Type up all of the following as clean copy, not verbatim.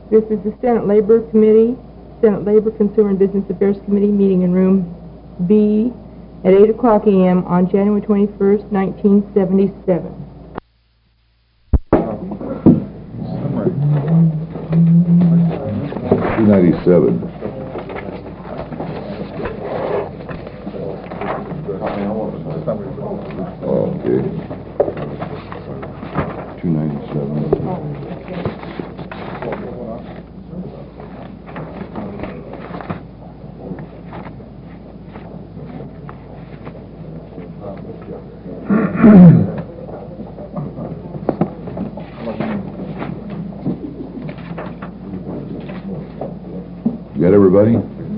This is the Senate Labor Committee, Senate Labor, Consumer and Business Affairs Committee meeting in room B at 8 o'clock a.m. on January 21st, 1977. 297. Oh, okay. 297. Got everybody?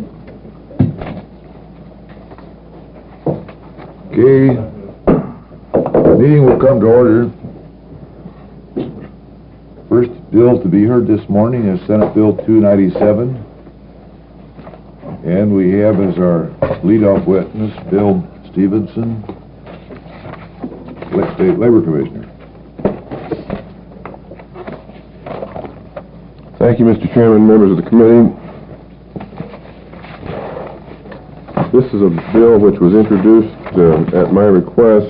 Okay. The meeting will come to order. First bill to be heard this morning is Senate Bill 297. And we have as our lead-off witness Bill Stevenson, State Labor Commissioner. Thank you, Mr. Chairman, members of the committee. This is a bill which was introduced at my request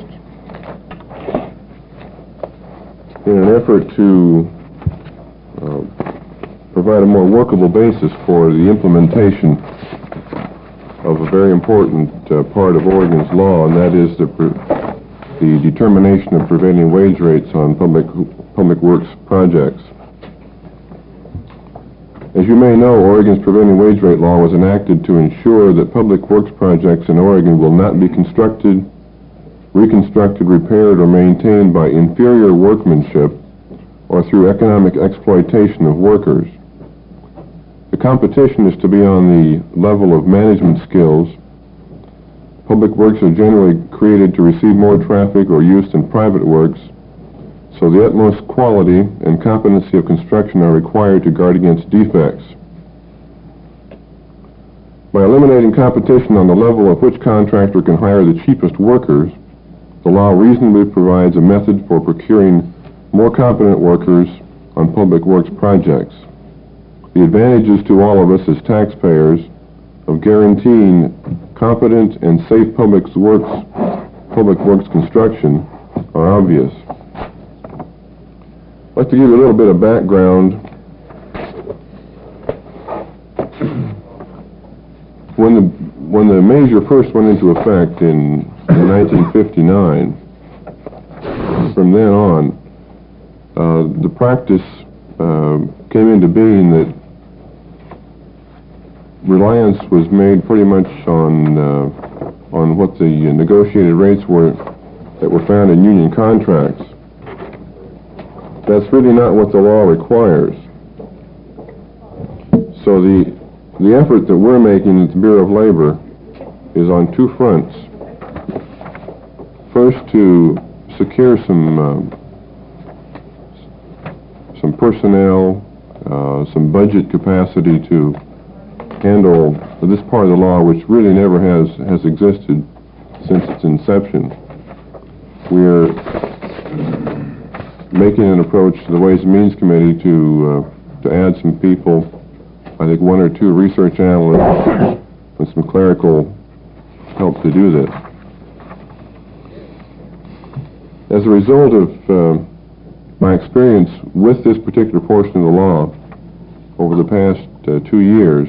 in an effort to provide a more workable basis for the implementation of a very important part of Oregon's law, and that is the determination of prevailing wage rates on public works projects. As you may know, Oregon's prevailing wage rate law was enacted to ensure that public works projects in Oregon will not be constructed, reconstructed, repaired, or maintained by inferior workmanship or through economic exploitation of workers. The competition is to be on the level of management skills. Public works are generally created to receive more traffic or use than private works, so the utmost quality and competency of construction are required to guard against defects. By eliminating competition on the level of which contractor can hire the cheapest workers, the law reasonably provides a method for procuring more competent workers on public works projects. The advantages to all of us as taxpayers of guaranteeing competent and safe public works construction are obvious. I'd like to give you a little bit of background. When the measure first went into effect in 1959, from then on, the practice came into being that reliance was made pretty much on what the negotiated rates were that were found in union contracts. That's really not what the law requires. So the effort that we're making at the Bureau of Labor is on two fronts. First, to secure some personnel, some budget capacity to handle this part of the law, which really never has existed since its inception. We're making an approach to the Ways and Means Committee to add some people, I think one or two research analysts and some clerical help to do this. As a result of my experience with this particular portion of the law over the past 2 years,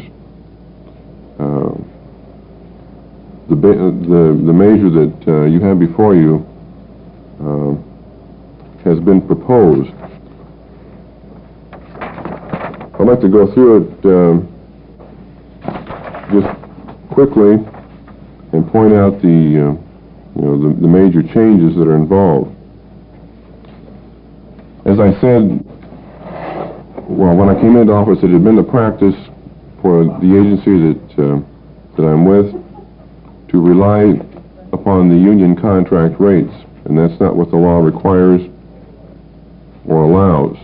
the measure that you have before you has been proposed. I'd like to go through it just quickly and point out the major changes that are involved. As I said, well, when I came into office, it had been the practice for the agency that I'm with to rely upon the union contract rates, and that's not what the law requires or allows.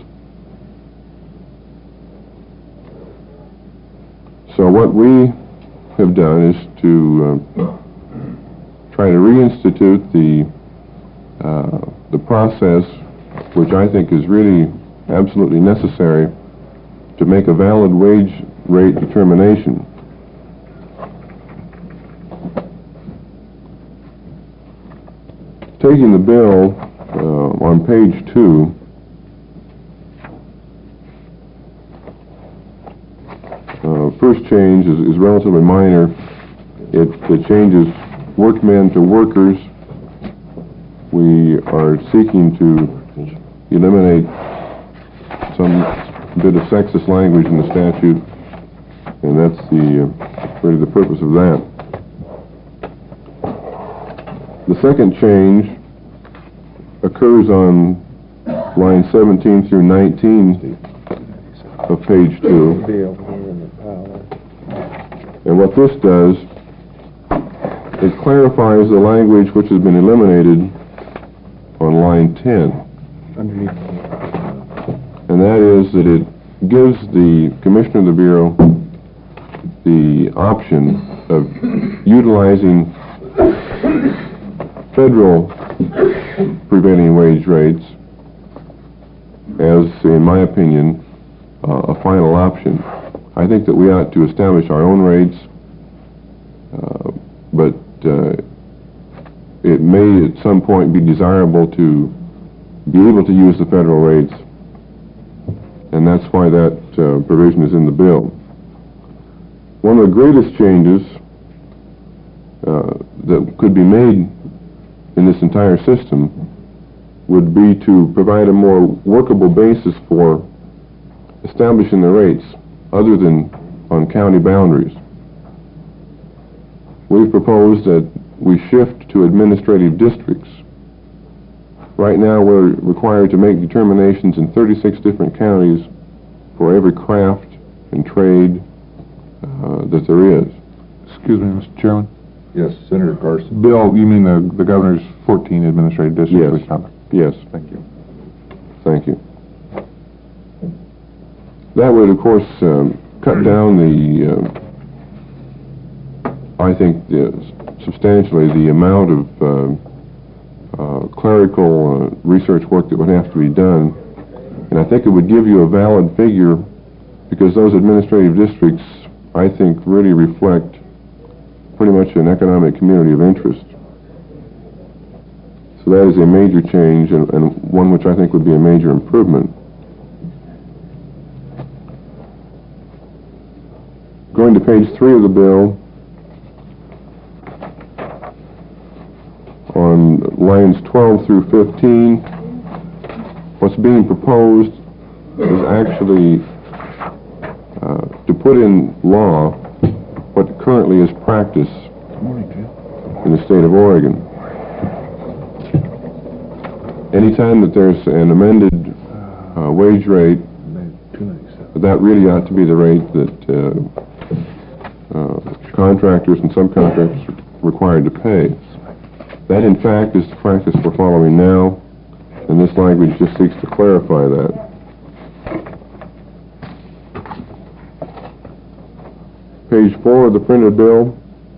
So what we have done is to try to reinstitute the process, which I think is really absolutely necessary to make a valid wage rate determination. Taking the bill on page 2, first change is relatively minor. It changes workmen to workers. We are seeking to eliminate some bit of sexist language in the statute, and that's really the purpose of that. The second change occurs on line 17 through 19 of page 2. And what this does, it clarifies the language which has been eliminated on line 10. And that is that it gives the Commissioner of the Bureau the option of utilizing federal prevailing wage rates as, in my opinion, a final option. I think that we ought to establish our own rates, but it may at some point be desirable to be able to use the federal rates, and that's why that provision is in the bill. One of the greatest changes that could be made in this entire system would be to provide a more workable basis for establishing the rates other than on county boundaries. We've proposed that we shift to administrative districts. Right now we're required to make determinations in 36 different counties for every craft and trade that there is. Excuse me, Mr. Chairman. Yes, Senator Carson. Bill, you mean the governor's 14 administrative districts? Yes. Yes. Thank you. Thank you. That would, of course, cut down I think, substantially the amount of clerical research work that would have to be done. And I think it would give you a valid figure, because those administrative districts, I think, really reflect pretty much an economic community of interest. So that is a major change, and one which I think would be a major improvement. Going to page 3 of the bill, on lines 12 through 15, what's being proposed is actually to put in law what currently is practice in the state of Oregon. Anytime that there's an amended wage rate, that really ought to be the rate that contractors and subcontractors are required to pay. That, in fact, is the practice we're following now, and this language just seeks to clarify that. Page 4 of the printed bill,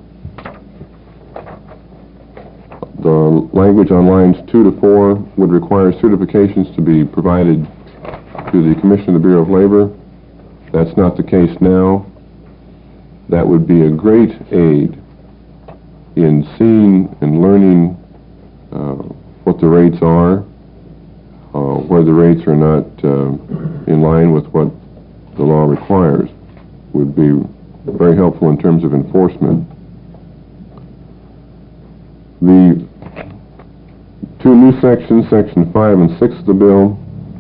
the language on lines 2 to 4 would require certifications to be provided to the Commission of the Bureau of Labor. That's not the case now. That would be a great aid in seeing and learning what the rates are, where the rates are not in line with what the law requires. Would be very helpful in terms of enforcement. The two new sections, Section 5 and 6 of the bill.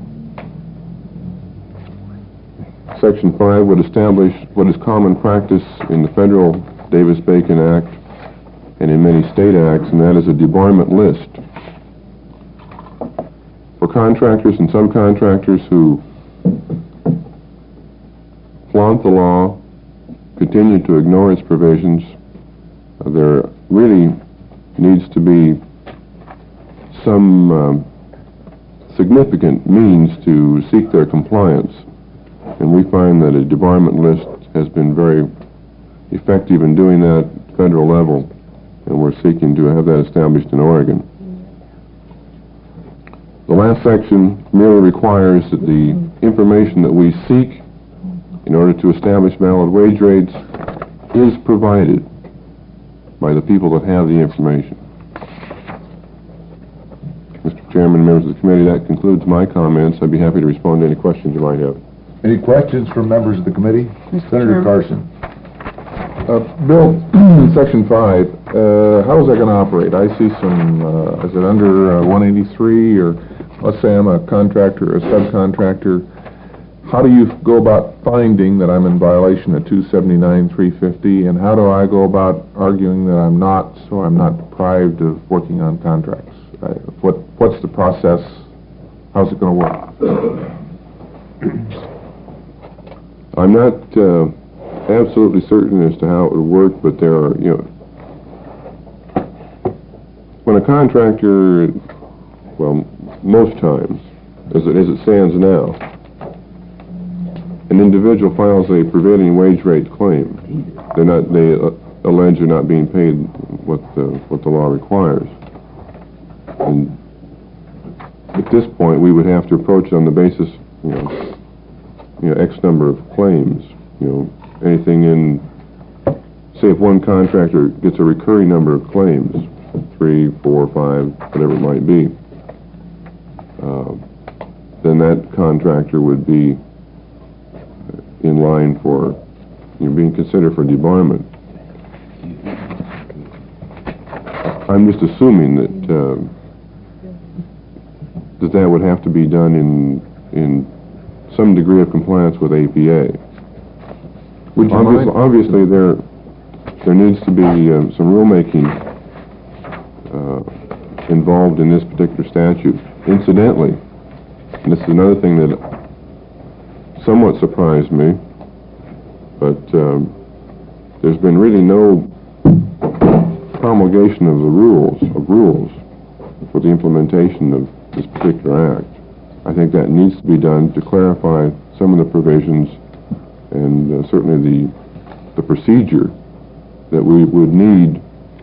Section 5 would establish what is common practice in the federal Davis-Bacon Act and in many state acts, and that is a debarment list. For contractors and subcontractors who flaunt the law, continue to ignore its provisions, there really needs to be some significant means to seek their compliance. And we find that a debarment list has been very effective in doing that at the federal level, and we're seeking to have that established in Oregon. The last section merely requires that the information that we seek in order to establish valid wage rates is provided by the people that have the information. Mr. Chairman, members of the committee, that concludes my comments. I'd be happy to respond to any questions you might have. Any questions from members of the committee? Senator Carson. Bill, Section 5, how is that going to operate? I see some, is it under 183, or let's say I'm a contractor or a subcontractor. How do you go about finding that I'm in violation of 279-350, and how do I go about arguing that I'm not, so I'm not deprived of working on contracts? What's the process? How's it going to work? I'm not absolutely certain as to how it would work, but there are, when a contractor, well, most times, as it stands now, an individual files a prevailing wage rate claim. They allege they're not being paid what the law requires. And at this point, we would have to approach it on the basis, X number of claims. Anything in, say, if one contractor gets a recurring number of claims, 3, 4, 5, whatever it might be, then that contractor would be in line for being considered for debarment. I'm just assuming that that would have to be done in some degree of compliance with APA. Obviously, there needs to be some rulemaking involved in this particular statute. Incidentally, and this is another thing that somewhat surprised me, but there's been really no promulgation of the rules for the implementation of this particular act. I think that needs to be done to clarify some of the provisions and certainly the procedure that we would need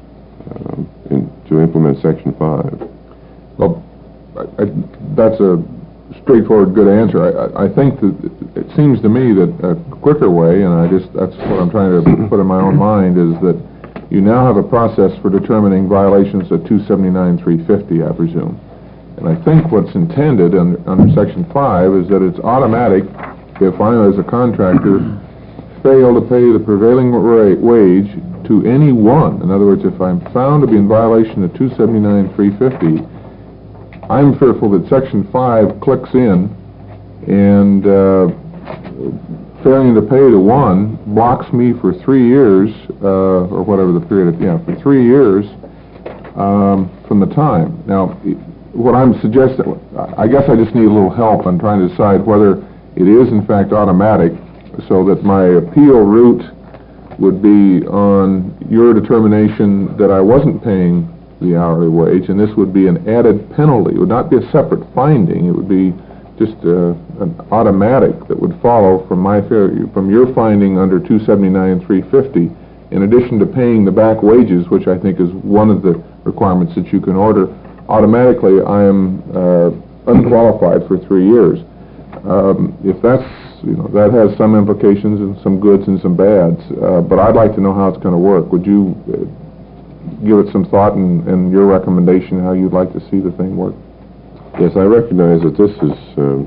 to implement Section 5. Well, that's a straightforward, good answer. I think that it seems to me that a quicker way, and that's what I'm trying to put in my own mind, is that you now have a process for determining violations of 279-350, I presume. And I think what's intended under Section 5 is that it's automatic if I, as a contractor, fail to pay the prevailing wage to any one. In other words, if I'm found to be in violation of 279-350, I'm fearful that Section 5 clicks in and failing to pay to one blocks me for 3 years, or whatever the period, for 3 years from the time. Now, what I'm suggesting, I guess I just need a little help on trying to decide whether it is in fact automatic, so that my appeal route would be on your determination that I wasn't paying the hourly wage, and this would be an added penalty. It would not be a separate finding. It would be just an automatic that would follow from your finding under 279-350, in addition to paying the back wages, which I think is one of the requirements that you can order. Automatically, I am unqualified for 3 years. If that's, that has some implications and some goods and some bads, but I'd like to know how it's going to work. Would you give it some thought and your recommendation how you'd like to see the thing work? Yes, I recognize that this is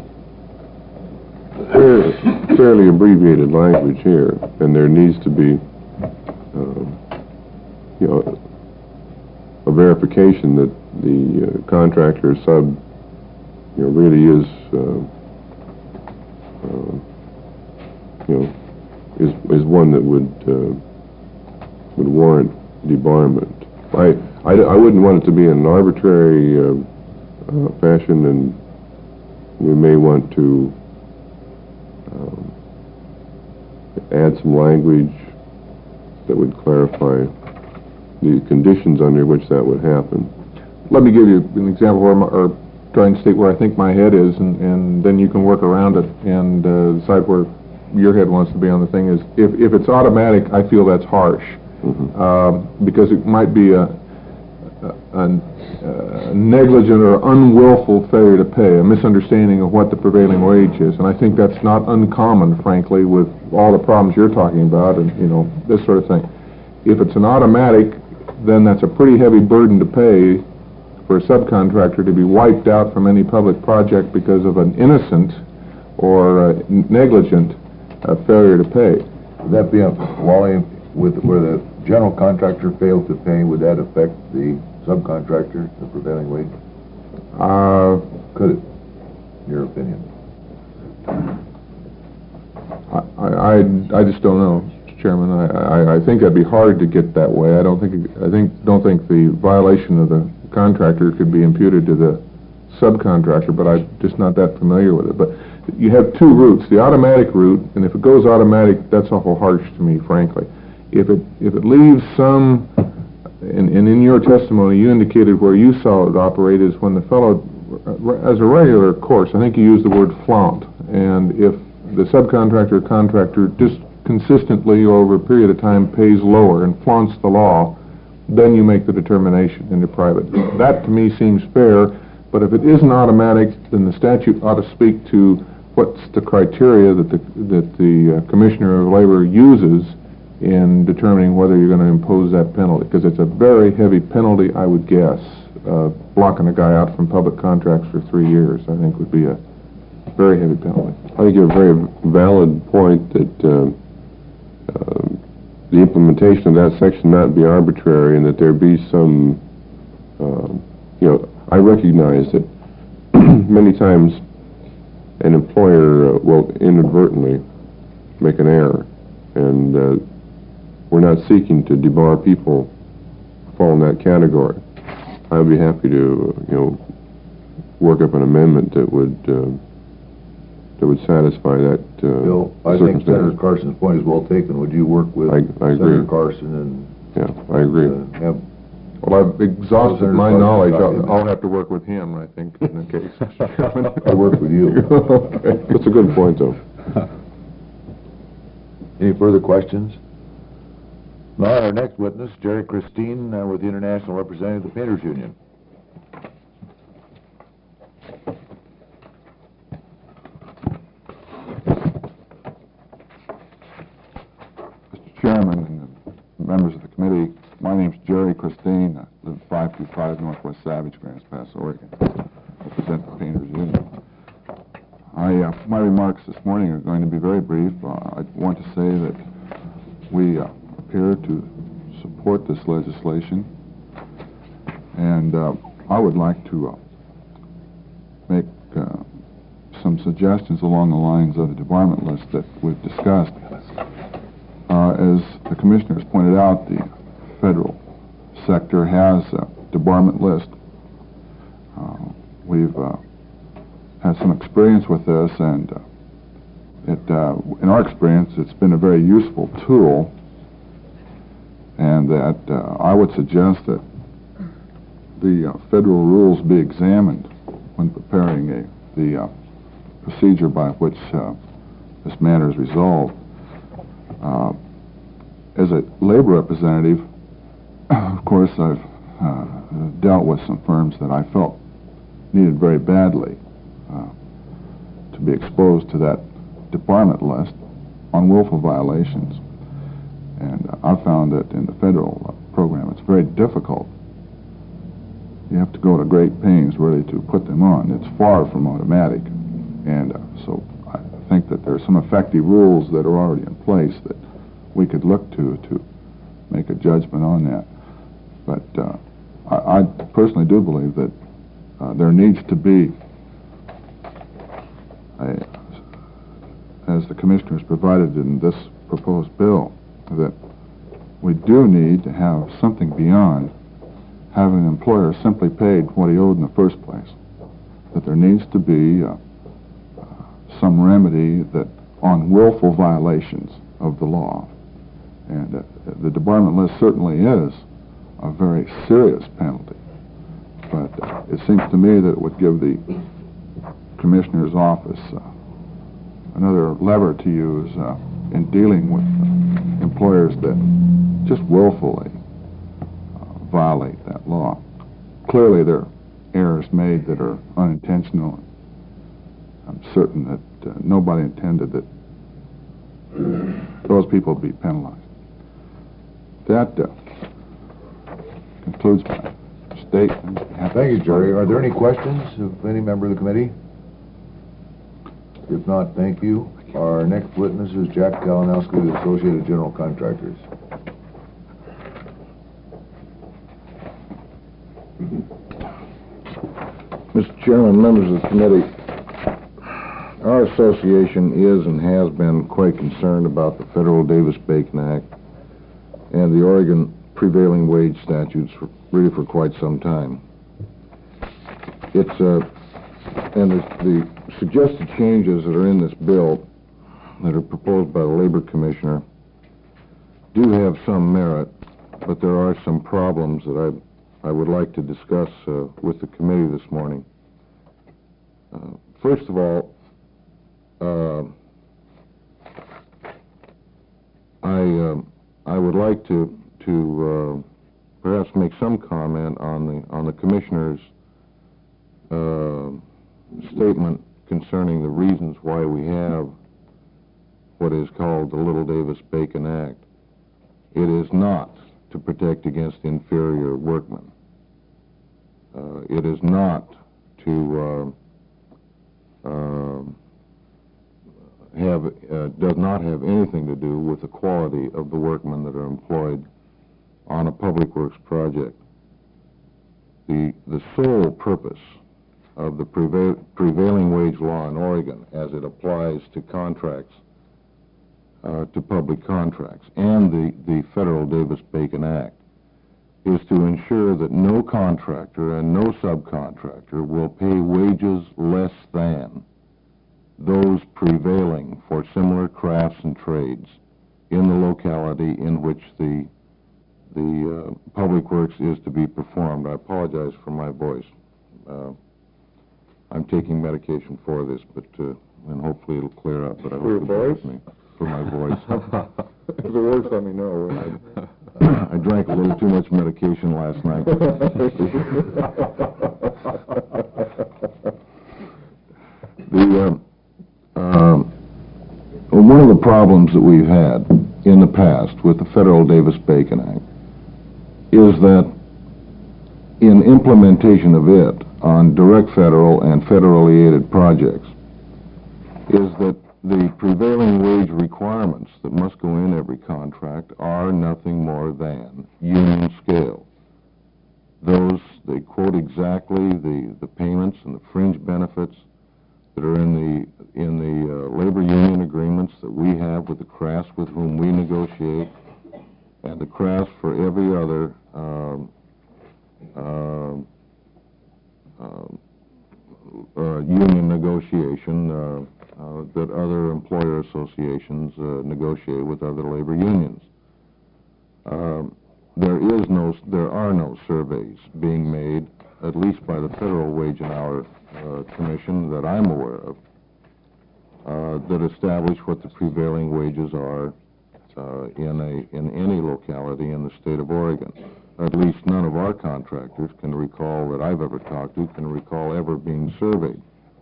fairly abbreviated language here, and there needs to be, a verification that the contractor sub, really is, is one that would warrant debarment. I wouldn't want it to be in an arbitrary fashion, and we may want to add some language that would clarify the conditions under which that would happen. Let me give you an example or try and state where I think my head is, and then you can work around it and decide where your head wants to be on the thing. Is if it's automatic, I feel that's harsh. Because it might be negligent or unwillful failure to pay, a misunderstanding of what the prevailing wage is. And I think that's not uncommon, frankly, with all the problems you're talking about and, you know, this sort of thing. If it's an automatic, then that's a pretty heavy burden to pay for a subcontractor to be wiped out from any public project because of an innocent or negligent failure to pay. Would that be a Wally, with where the general contractor failed to pay? Would that affect the subcontractor, the prevailing wage? Could it? Your opinion? I just don't know, Mr. Chairman. I think that'd be hard to get that way. I don't think the violation of the contractor could be imputed to the subcontractor, but I'm just not that familiar with it. But you have two routes: the automatic route, and if it goes automatic, that's awful harsh to me, frankly. If it leaves some, and in your testimony you indicated where you saw it operate is when the fellow, as a regular course, I think you used the word flaunt, and if the subcontractor or contractor just consistently over a period of time pays lower and flaunts the law, then you make the determination into private. That to me seems fair, but if it isn't automatic, then the statute ought to speak to what's the criteria that the Commissioner of Labor uses in determining whether you're going to impose that penalty, because it's a very heavy penalty, I would guess. Blocking a guy out from public contracts for 3 years, I think, would be a very heavy penalty. I think you have a very valid point that the implementation of that section not be arbitrary, and that there be some, you know, I recognize that many times an employer will inadvertently make an error, and we're not seeking to debar people who fall in that category. I would be happy to, you know, work up an amendment that would satisfy that Bill, I think Senator Carson's point is well taken. Would you work with I Senator agree. Carson and... Yeah, I agree. Have Well, I've exhausted Senator my Carson knowledge. talking. I'll have to work with him, I think, in the case, Mr. Chairman. I work with you. Okay. That's a good point, though. Any further questions? Now, our next witness, Jerry Christine, with the International Representative of the Painters Union. Mr. Chairman and members of the committee, my name's Jerry Christine. I live at 525 Northwest Savage, Grants Pass, Oregon. I represent the Painters Union. My remarks this morning are going to be very brief. I want to say that we appear to support this legislation, and I would like to make some suggestions along the lines of the debarment list that we've discussed. As the commissioners pointed out, the federal sector has a debarment list. We've had some experience with this, and in our experience, it's been a very useful tool, and that I would suggest that the federal rules be examined when preparing the procedure by which this matter is resolved. As a labor representative, of course, I've dealt with some firms that I felt needed very badly to be exposed to that debarment list on willful violations. And I found that in the federal program, it's very difficult. You have to go to great pains really to put them on. It's far from automatic. And so I think that there are some effective rules that are already in place that we could look to make a judgment on that. But I personally do believe that there needs to be, as the commissioners provided in this proposed bill, that we do need to have something beyond having an employer simply paid what he owed in the first place. That there needs to be some remedy that on willful violations of the law. And the debarment list certainly is a very serious penalty. But it seems to me that it would give the Commissioner's office another lever to use in dealing with employers that just willfully violate that law. clearly there are errors made that are unintentional. I'm certain that nobody intended that those people be penalized. That concludes my statement. Thank you, Jerry. Are there any questions of any member of the committee? If not, thank you. Our next witness is Jack Kalinowski with Associated General Contractors. Mr. Chairman, members of the committee, our association is and has been quite concerned about the Federal Davis-Bacon Act and the Oregon prevailing wage statutes really for quite some time. And the suggested changes that are in this bill that are proposed by the Labor Commissioner do have some merit, but there are some problems that I would like to discuss with the committee this morning. First of all, I would like to perhaps make some comment on the Commissioner's statement concerning the reasons why we have what is called the Little Davis-Bacon Act. It is not to protect against inferior workmen. It is not to does not have anything to do with the quality of the workmen that are employed on a public works project. The sole purpose of the prevailing wage law in Oregon as it applies to contracts, to public contracts, and the Federal Davis-Bacon Act is to ensure that no contractor and no subcontractor will pay wages less than those prevailing for similar crafts and trades in the locality in which the public works is to be performed. I apologize for my voice. I'm taking medication for this, but and hopefully it'll clear up. But I hope your voice? For my voice. If it works, let me know. I drank a little too much medication last night. One of the problems that we've had in the past with the Federal Davis-Bacon Act is that in implementation of it on direct federal and federally aided projects is that the prevailing wage requirements that must go in every contract are nothing more than union scale. Those, they quote exactly the payments and the fringe benefits that are in the labor union agreements that we have with the crafts with whom we negotiate, and the crafts for every other union negotiation that other employer associations negotiate with other labor unions. There are no surveys being made, at least by the Federal Wage and Hour Commission that I'm aware of, that establish what the prevailing wages are in any locality in the state of Oregon. At least none of our contractors can recall, that I've ever talked to, can recall ever being surveyed.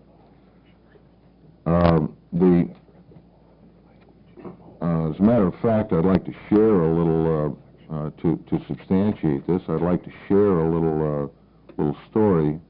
As a matter of fact, I'd like to share a little, to substantiate this, I'd like to share a little story.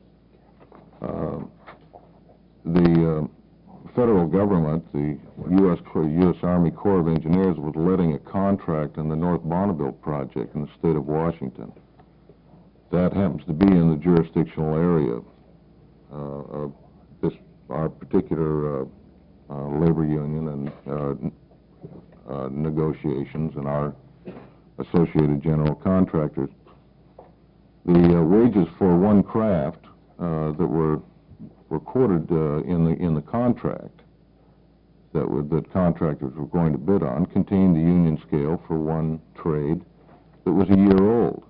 The federal government, the U.S. Army Corps of Engineers, was letting a contract on the North Bonneville project in the state of Washington. That happens to be in the jurisdictional area of our particular labor union and negotiations and our Associated General Contractors. The wages for one craft that were quoted in the contract that contractors were going to bid on contained the union scale for one trade that was a year old.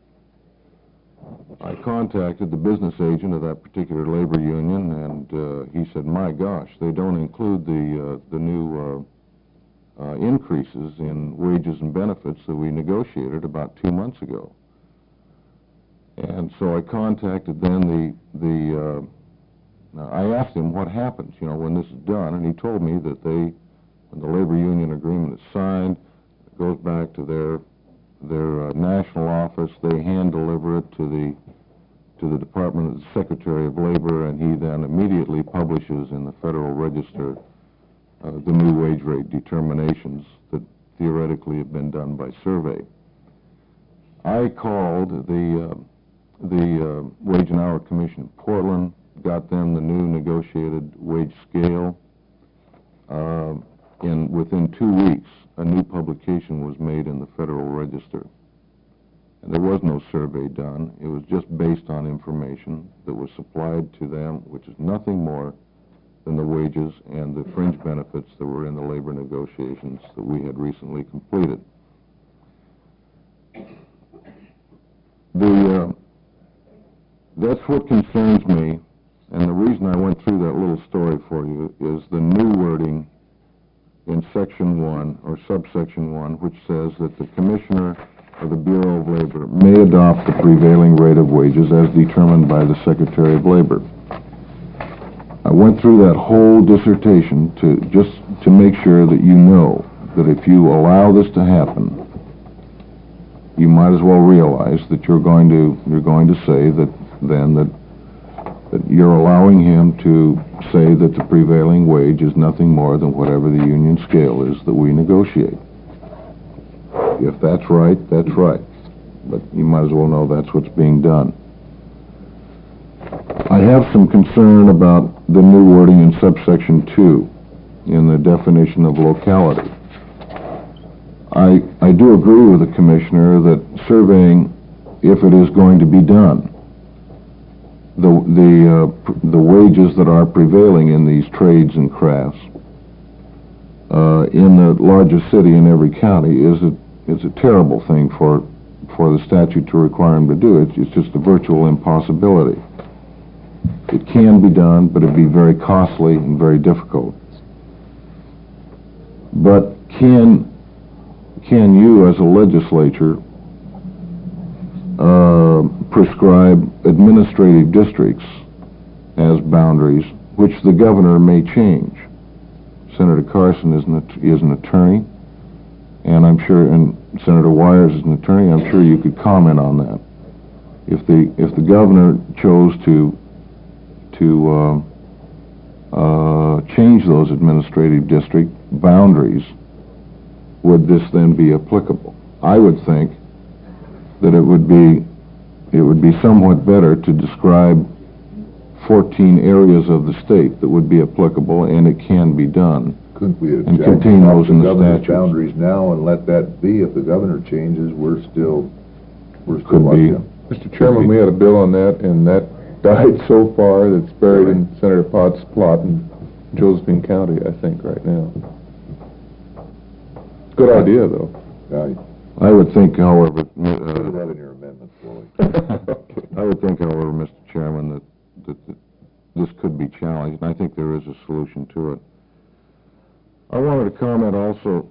I contacted the business agent of that particular labor union, and he said, "My gosh, they don't include the new increases in wages and benefits that we negotiated about 2 months ago." And so I contacted then I asked him what happens, you know, when this is done, and he told me that when the labor union agreement is signed, it goes back to their national office. They hand deliver it to the Department of the Secretary of Labor, and he then immediately publishes in the Federal Register the new wage rate determinations that theoretically have been done by survey. I called the Wage and Hour Commission in Portland, got them the new negotiated wage scale. And within 2 weeks, a new publication was made in the Federal Register. And there was no survey done. It was just based on information that was supplied to them, which is nothing more than the wages and the fringe benefits that were in the labor negotiations that we had recently completed. That's what concerns me, and the reason I went through that little story for you is the new wording in Section 1, or Subsection 1, which says that the Commissioner of the Bureau of Labor may adopt the prevailing rate of wages as determined by the Secretary of Labor. I went through that whole dissertation to make sure that you know that if you allow this to happen, you might as well realize that you're going to say that you're allowing him to say that the prevailing wage is nothing more than whatever the union scale is that we negotiate. If that's right, that's right. But you might as well know that's what's being done. I have some concern about the new wording in subsection 2 in the definition of locality. I do agree with the Commissioner that surveying, if it is going to be done, the wages that are prevailing in these trades and crafts in the largest city in every county is a terrible thing for the statute to require them to do. It's just a virtual impossibility. It can be done, but it'd be very costly and very difficult. But can you, as a legislature, prescribe administrative districts as boundaries, which the governor may change? Senator Carson is an attorney, and I'm sure, and Senator Wires is an attorney. I'm sure you could comment on that. If the governor chose to change those administrative district boundaries, would this then be applicable? I would think that it would be somewhat better to describe 14 areas of the state that would be applicable, and it can be done. Couldn't we and contain those in the statutes? Boundaries now and let that be? If the governor changes, we're still Could be. Mr. Chairman, we had a bill on that, and that died so far that it's buried in Senator Potts' plot in Josephine County, I think, right now. Good idea, though. I would think, however, Put that in your amendment, Floyd. I would think, however, Mr. Chairman, that this could be challenged, and I think there is a solution to it. I wanted to comment also,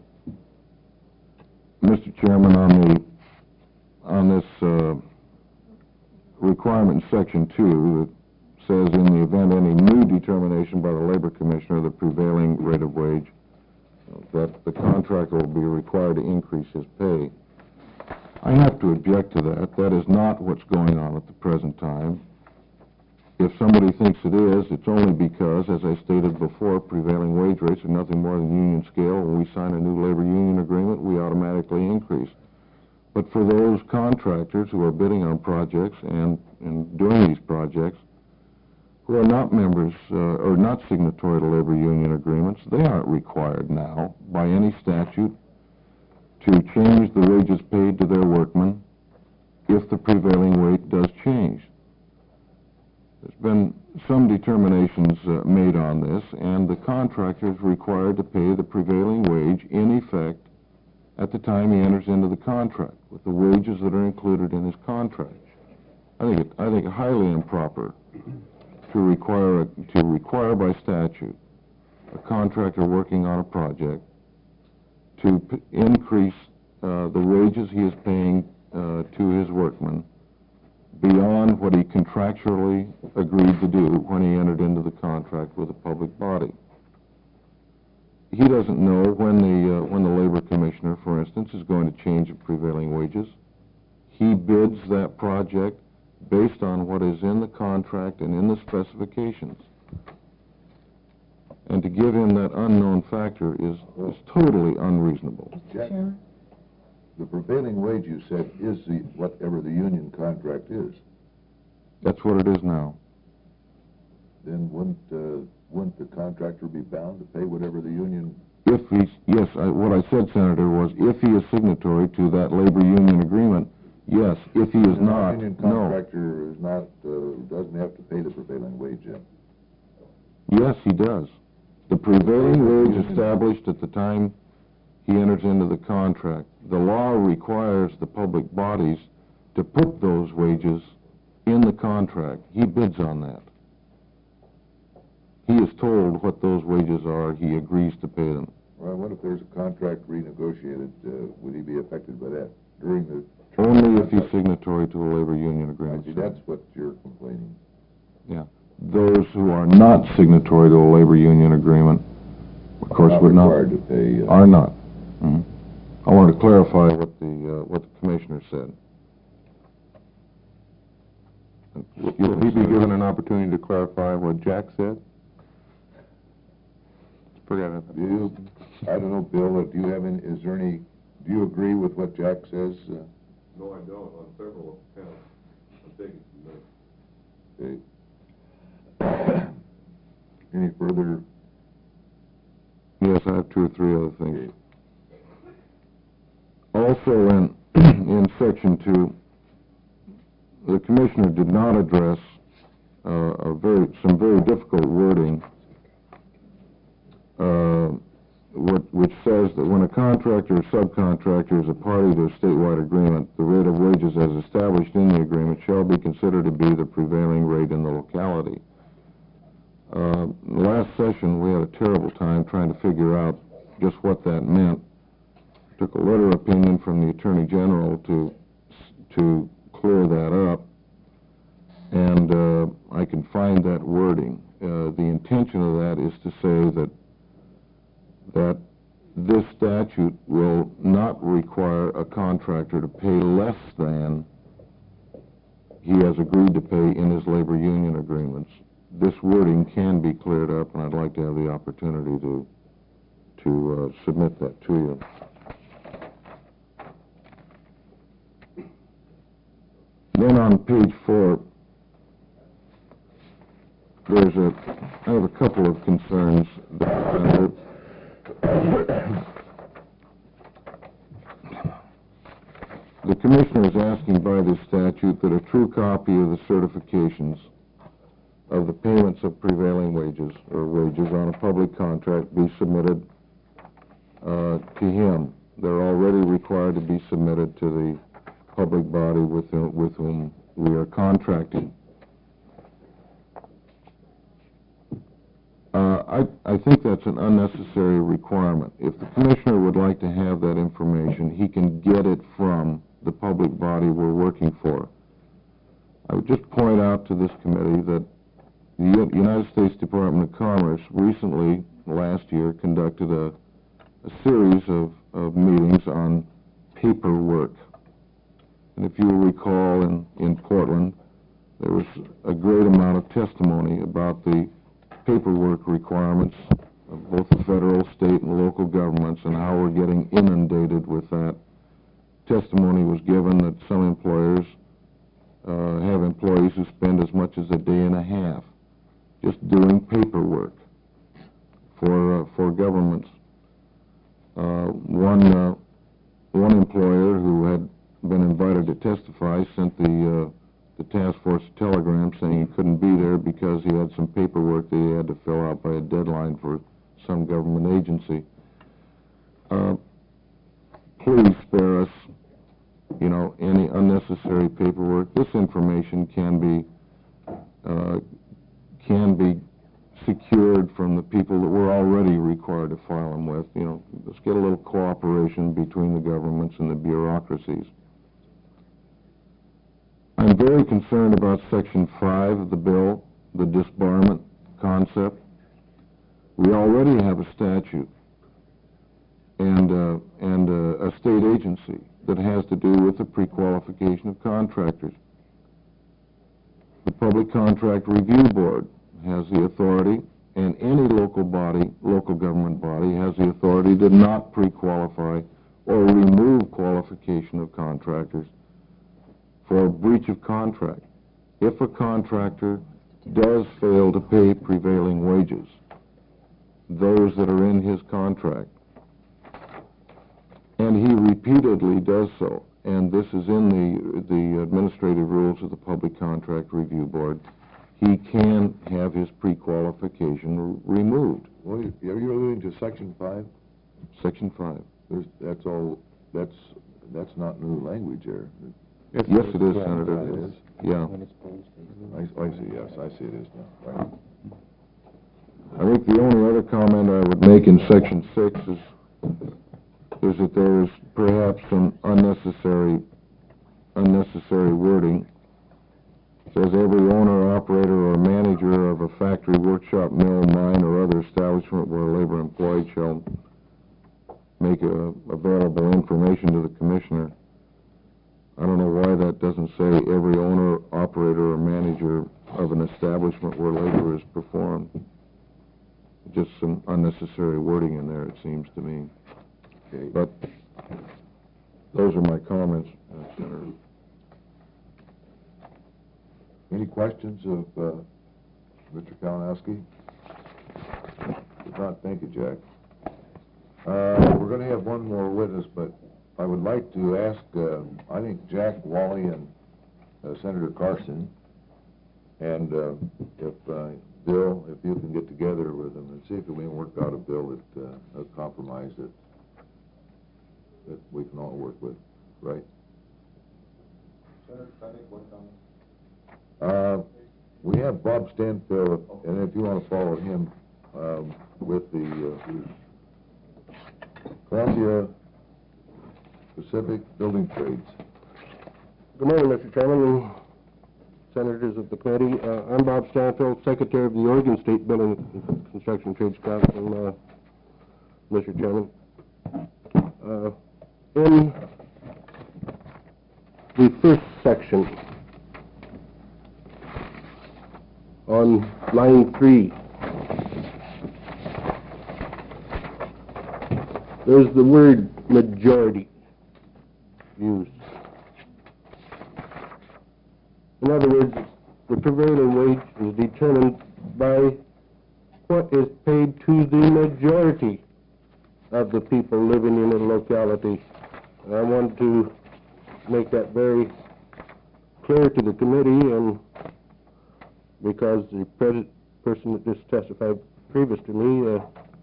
Mr. Chairman, on this requirement in Section 2 that says in the event any new determination by the Labor Commissioner of the prevailing rate of wage, that the contractor will be required to increase his pay. I have to object to that. That is not what's going on at the present time. If somebody thinks it is, it's only because, as I stated before, prevailing wage rates are nothing more than union scale. When we sign a new labor union agreement, we automatically increase. But for those contractors who are bidding on projects and doing these projects, who are not members or not signatory to labor union agreements, they aren't required now by any statute to change the wages paid to their workmen if the prevailing rate does change. There's been some determinations made on this, and the contractor is required to pay the prevailing wage in effect at the time he enters into the contract, with the wages that are included in his contract. I think highly improper to require by statute a contractor working on a project to increase the wages he is paying to his workmen beyond what he contractually agreed to do when he entered into the contract with a public body. He doesn't know when the labor commissioner, for instance, is going to change the prevailing wages. He bids that project based on what is in the contract and in the specifications. And to give him that unknown factor is totally unreasonable. Jack, the prevailing wage, you said, is whatever the union contract is. That's what it is now. Then wouldn't the contractor be bound to pay whatever the union? If he's, yes, what I said, Senator, was if he is signatory to that labor union agreement, yes. If he is not, The union no. contractor is not, doesn't have to pay the prevailing wage then? Yes, he does. The prevailing wage established at the time he enters into the contract. The law requires the public bodies to put those wages in the contract. He bids on that. He is told what those wages are. He agrees to pay them. Well, what if there's a contract renegotiated? Would he be affected by that during the? Only if he's signatory to a labor union agreement. See, that's what you're complaining. Yeah. Those who are not signatory to a labor union agreement, of course, would not. Required to pay. Are not. Mm-hmm. I wanted to clarify what the commissioner said. Will he be given an opportunity to clarify what Jack said? Forget it. I don't know, Bill, is there any, do you agree with what Jack says? No, I don't, on several accounts. I'm taking some notes. Okay. Any further? Yes, I have 2 or 3 other things. Also, in Section 2, the commissioner did not address some very difficult wording, which says that when a contractor or subcontractor is a party to a statewide agreement, the rate of wages as established in the agreement shall be considered to be the prevailing rate in the locality. Last session, we had a terrible time trying to figure out just what that meant. Took a letter opinion from the Attorney General to clear that up, and I can find that wording. The intention of that is to say that this statute will not require a contractor to pay less than he has agreed to pay in his labor union agreements. This wording can be cleared up, and I'd like to have the opportunity to submit that to you. Then on page 4, I have a couple of concerns that the commissioner is asking by this statute that a true copy of the certifications of the payments of prevailing wages or wages on a public contract be submitted to him. They're already required to be submitted to the public body with whom we are contracting. I think that's an unnecessary requirement. If the commissioner would like to have that information, he can get it from the public body we're working for. I would just point out to this committee that the United States Department of Commerce recently, last year, conducted a series of meetings on paperwork. And if you will recall, in Portland, there was a great amount of testimony about the paperwork requirements of both the federal, state, and local governments and how we're getting inundated with that. Testimony was given that some employers have employees who spend as much as a day and a half just doing paperwork for governments. One employer who had been invited to testify sent the task force a telegram saying he couldn't be there because he had some paperwork that he had to fill out by a deadline for some government agency. Please spare us, any unnecessary paperwork. This information can be secured from the people that we're already required to file them with. Let's get a little cooperation between the governments and the bureaucracies. I'm very concerned about Section 5 of the bill, the disbarment concept. We already have a statute and a state agency that has to do with the pre-qualification of contractors. The Public Contract Review Board has the authority, and any local government body has the authority to not pre-qualify or remove qualification of contractors for a breach of contract. If a contractor does fail to pay prevailing wages, those that are in his contract, and he repeatedly does so, and this is in the administrative rules of the Public Contract Review Board, he can have his pre-qualification removed. Well, you're alluding to Section 5? Section 5. That's not new language there. Yes, it is, Senator. It is? Yeah. I see, yes, I see it is now. Right. I think the only other comment I would make in Section 6 is that there is perhaps some unnecessary wording. It says every owner, operator, or manager of a factory, workshop, mill, mine, or other establishment where labor employed shall make available information to the Commissioner. I don't know why that doesn't say every owner, operator, or manager of an establishment where labor is performed. Just some unnecessary wording in there, it seems to me. Okay. But those are my comments, Senator. Any questions of Mr. Kalinowski? If not, thank you, Jack. We're going to have one more witness, but I would like to ask, I think Jack, Wally, and Senator Carson, and if Bill, if you can get together with them and see if we can work out a bill that a compromise that we can all work with, right? Senator, can I make one comment? We have Bob Stanfield, and if you want to follow him with the Columbia Pacific Building Trades. Good morning, Mr. Chairman and Senators of the committee. I'm Bob Stanfield, Secretary of the Oregon State Building and Construction Trades Council, Mr. Chairman. In the first section, on line 3, there's the word majority used. In other words, the prevailing wage is determined by what is paid to the majority of the people living in a locality. I want to make that very clear to the committee, and because the person that just testified previous to me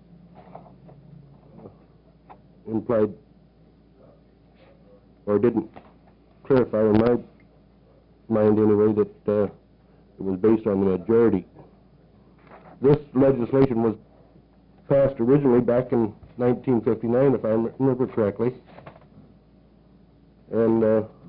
implied or didn't clarify in my mind anyway that it was based on the majority. This legislation was passed originally back in 1959, if I remember correctly, and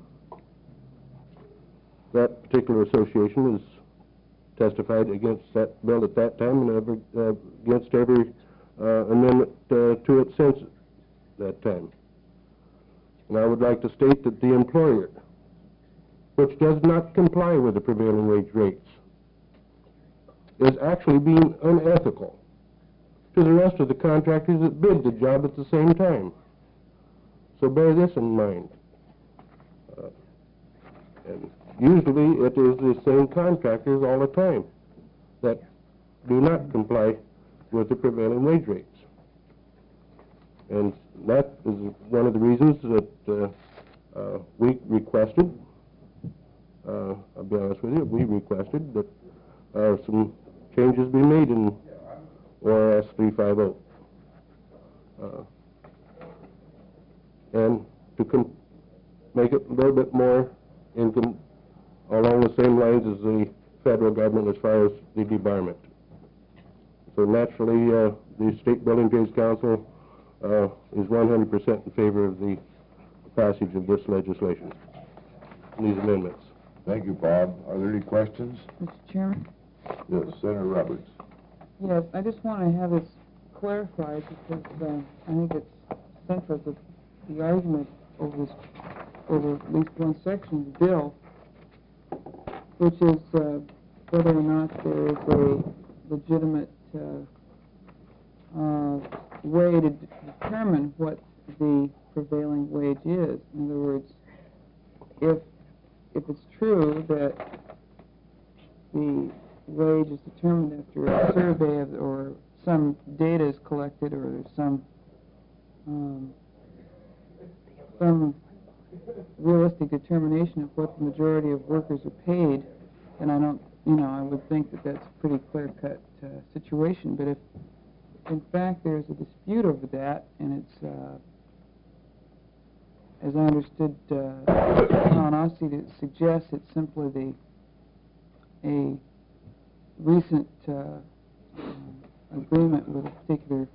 that particular association has testified against that bill at that time and against every amendment to it since that time. And I would like to state that the employer, which does not comply with the prevailing wage rates, is actually being unethical to the rest of the contractors that bid the job at the same time. So bear this in mind. And usually it is the same contractors all the time that do not comply with the prevailing wage rates. And that is one of the reasons that we requested, I'll be honest with you, we requested that some changes be made in ORS 350. And to make it a little bit more income along the same lines as the federal government as far as the debarment. So naturally, the State Building Trades Council is 100% in favor of the passage of this legislation, these amendments. Thank you, Bob. Are there any questions? Mr. Chairman? Yes, Senator Roberts. Yes, I just want to have this clarified because I think it's central to the argument over at least one section of the bill, which is whether or not there is a legitimate way to determine what the prevailing wage is. In other words, if it's true that the wage is determined after a survey or some data is collected, or there's some realistic determination of what the majority of workers are paid, then I would think that that's a pretty clear-cut situation. But if in fact there's a dispute over that, and it's as I understood Kalinowski to suggest, it's simply a recent agreement with a particular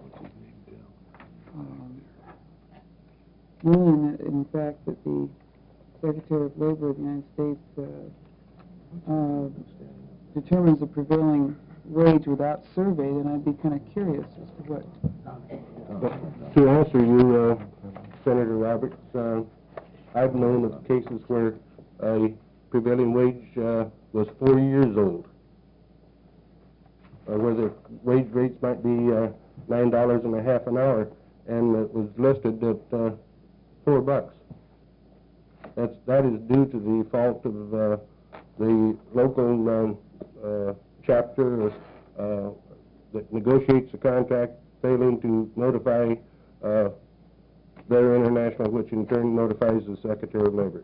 union, in fact, that the Secretary of Labor of the United States determines the prevailing wage without survey, then I'd be kind of curious as to what... To answer you, Senator Roberts, I've known of cases where a prevailing wage was 4 years old, where the wage rates might be $9.50 an hour, and it was listed at $4. That is due to the fault of the local chapter that negotiates the contract failing to notify their international, which in turn notifies the Secretary of Labor.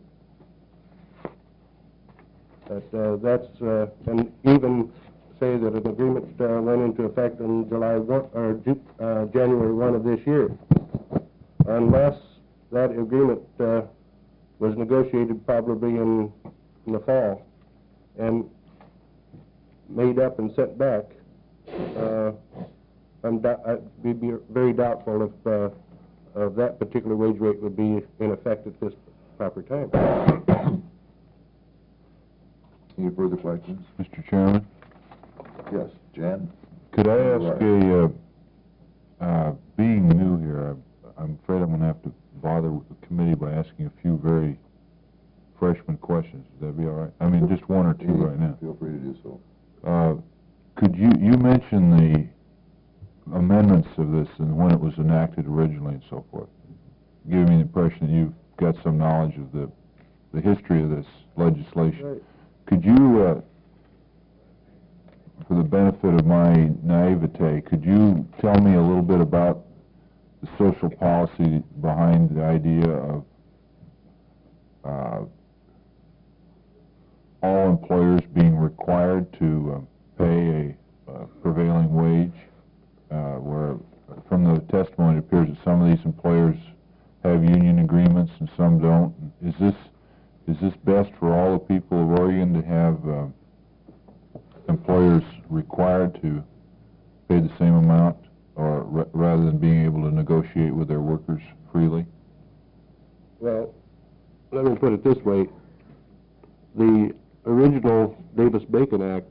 And even say that an agreement went into effect on January 1 of this year, unless that agreement was negotiated probably in the fall and made up and sent back. I'd be very doubtful if that particular wage rate would be in effect at this proper time. Any further questions? Mr. Chairman? Yes, Jan? Could I ask being new here, I'm afraid I'm going to have to bother with the committee by asking a few very freshman questions. Would that be all right? I mean, just one or two right now. Feel free to do so. Could you mention the amendments of this and when it was enacted originally and so forth? Giving me the impression that you've got some knowledge of the history of this legislation. Right. Could you, for the benefit of my naivete, could you tell me a little bit about the social policy behind the idea of all employers being required to pay a prevailing wage, where from the testimony it appears that some of these employers have union agreements and some don't? Is this best for all the people of Oregon to have employers required to pay the same amount, or rather than being able to negotiate with their workers freely? Well, let me put it this way. The original Davis-Bacon Act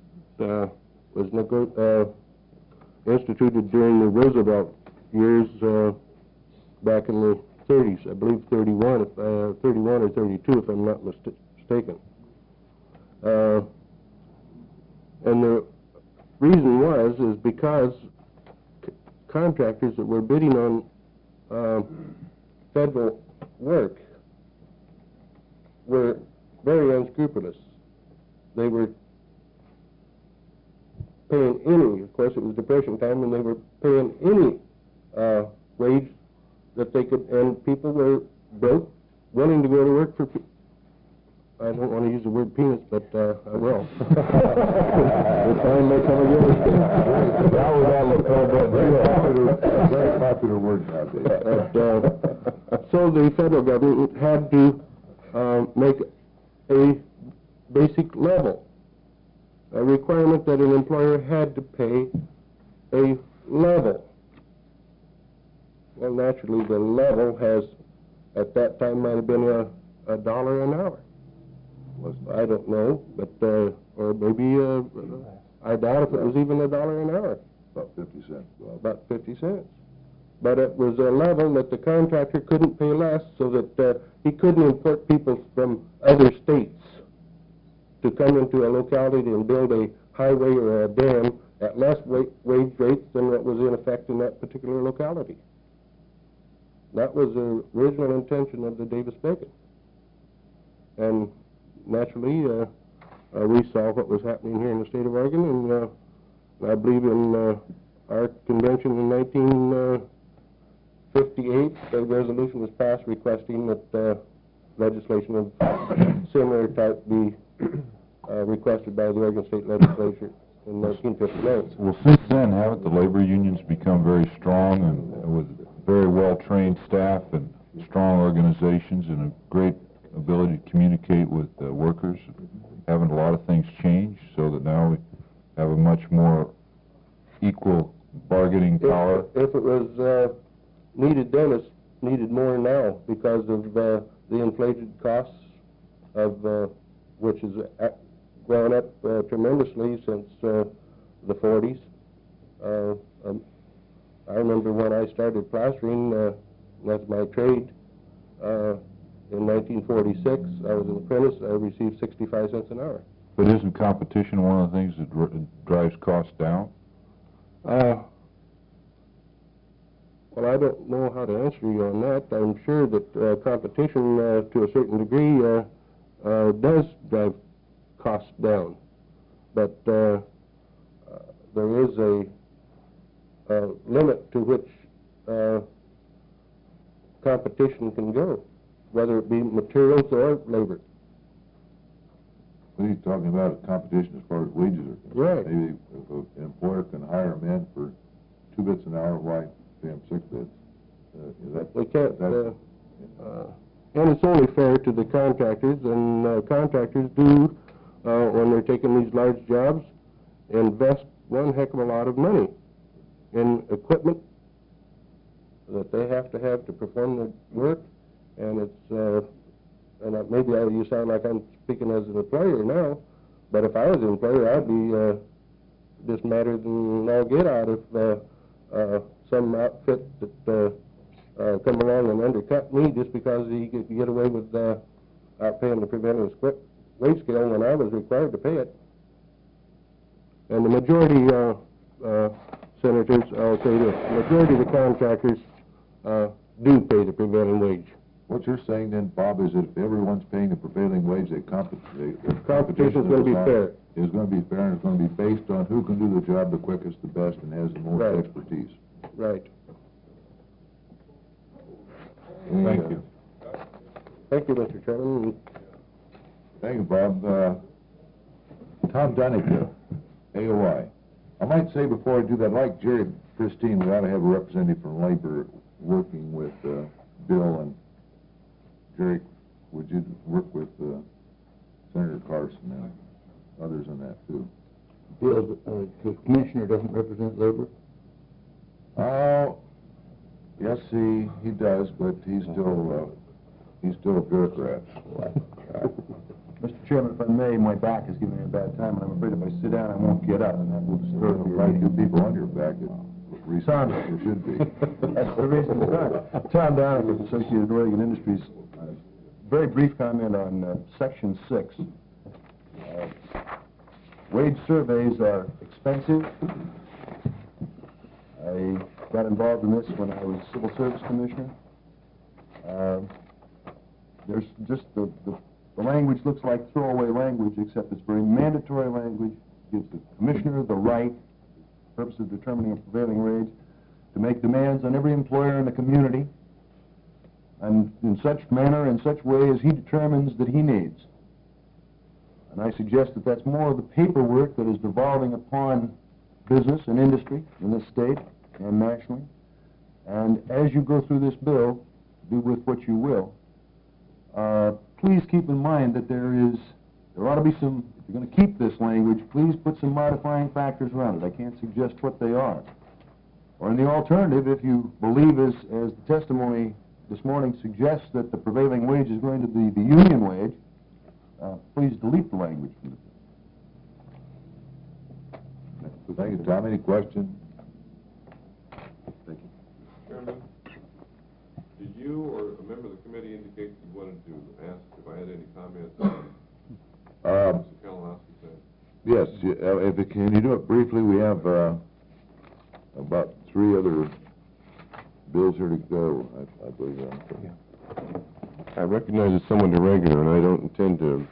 was instituted during the Roosevelt years back in the 30s, I believe 31 or 32 if I'm not mistaken. And the reason is because contractors that were bidding on federal work were very unscrupulous. They were paying any, of course it was Depression time, and they were paying any wage that they could, and people were broke, willing to go to work for, I don't want to use the word peanuts, but I will. The time may come again. Now we're all a very popular word nowadays. So the federal government had to make a basic level, a requirement that an employer had to pay a level. Well, naturally, the level has, at that time, might have been $1 an hour. wasn't it? I don't know, but, or maybe, I doubt if it was even $1 an hour, About 50 cents. Well, about 50 cents. But it was a level that the contractor couldn't pay less, so that, he couldn't import people from other states to come into a locality and build a highway or a dam at less wage rates than what was in effect in that particular locality. That was the original intention of the Davis-Bacon. And naturally, we saw what was happening here in the state of Oregon, and I believe in our convention in 1958, a resolution was passed requesting that legislation of similar type be requested by the Oregon State Legislature in 1959. Well, since then, haven't the labor unions become very strong and with very well-trained staff and strong organizations and a great ability to communicate with workers? Haven't a lot of things changed so that now we have a much more equal bargaining power? If it was needed then, it's needed more now because of the inflated costs of which has gone up tremendously since the 40s. I remember when I started plastering, that's my trade, in 1946, I was an apprentice, I received 65 cents an hour. But isn't competition one of the things that drives costs down? Well, I don't know how to answer you on that. I'm sure that competition, to a certain degree, does drive costs down. But there is a limit to which competition can go, whether it be materials or labor. What are you talking about, competition as far as wages are concerned? Right. Maybe if an employer can hire a man for 2 bits an hour, why pay him 6 bits? Is that, We can't, that's- and it's only fair to the contractors, and contractors do, when they're taking these large jobs, invest one heck of a lot of money in equipment that they have to perform the work, and it's, and maybe you sound like I'm speaking as an employer now, but if I was an employer, I'd be just madder than all get out if some outfit that come along and undercut me just because he could get away with out paying the prevailing wage scale when I was required to pay it. And the majority, senators, I'll say this, the majority of the contractors do pay the prevailing wage. what you're saying then, Bob, is that if everyone's paying the prevailing wage, the competition Competition's gonna be fair. Is going to be fair, and it's going to be based on who can do the job the quickest, the best, and has the most Right. expertise. Right. Thank you. Thank you, Mr. Chairman. Thank you, Bob. Tom Dunica, AOI. I might say before I do that, like Jerry Christine, we ought to have a representative from labor working with Bill and Jerry. Would you work with Senator Carson and others on that too? Bill, the commissioner doesn't represent labor? Oh, yes, he does, but he's still a bureaucrat. Mr. Chairman, if I may, my back is giving me a bad time, and I'm afraid if I sit down, I won't get up, and that will disturb your Right, two meeting. people on your back at recess, there should be. That's the reason to start. Tom Downing with Associated Oregon Industries. Very brief comment on Section 6. Wage surveys are expensive. I got involved in this when I was Civil Service Commissioner. There's just the language looks like throwaway language, except it's very mandatory language. Gives the commissioner the right, for the purpose of determining a prevailing wage, to make demands on every employer in the community, and in such manner, in such way as he determines that he needs. And I suggest that that's more of the paperwork that is devolving upon business and industry in this state and nationally. And as you go through this bill, do with what you will, please keep in mind that there ought to be some, if you're going to keep this language, please put some modifying factors around it. I can't suggest what they are. Or in the alternative, if you believe, as the testimony this morning suggests, that the prevailing wage is going to be the union wage, please delete the language from the bill. Thank you, Tom. Any questions? Thank you. Chairman, did you or a member of the committee indicate you wanted to ask if I had any comments on Mr. Kalinowski said? Yes, can you do it briefly? We have about 3 other bills here to go, I believe. I recognize it's somewhat irregular, and I don't intend to,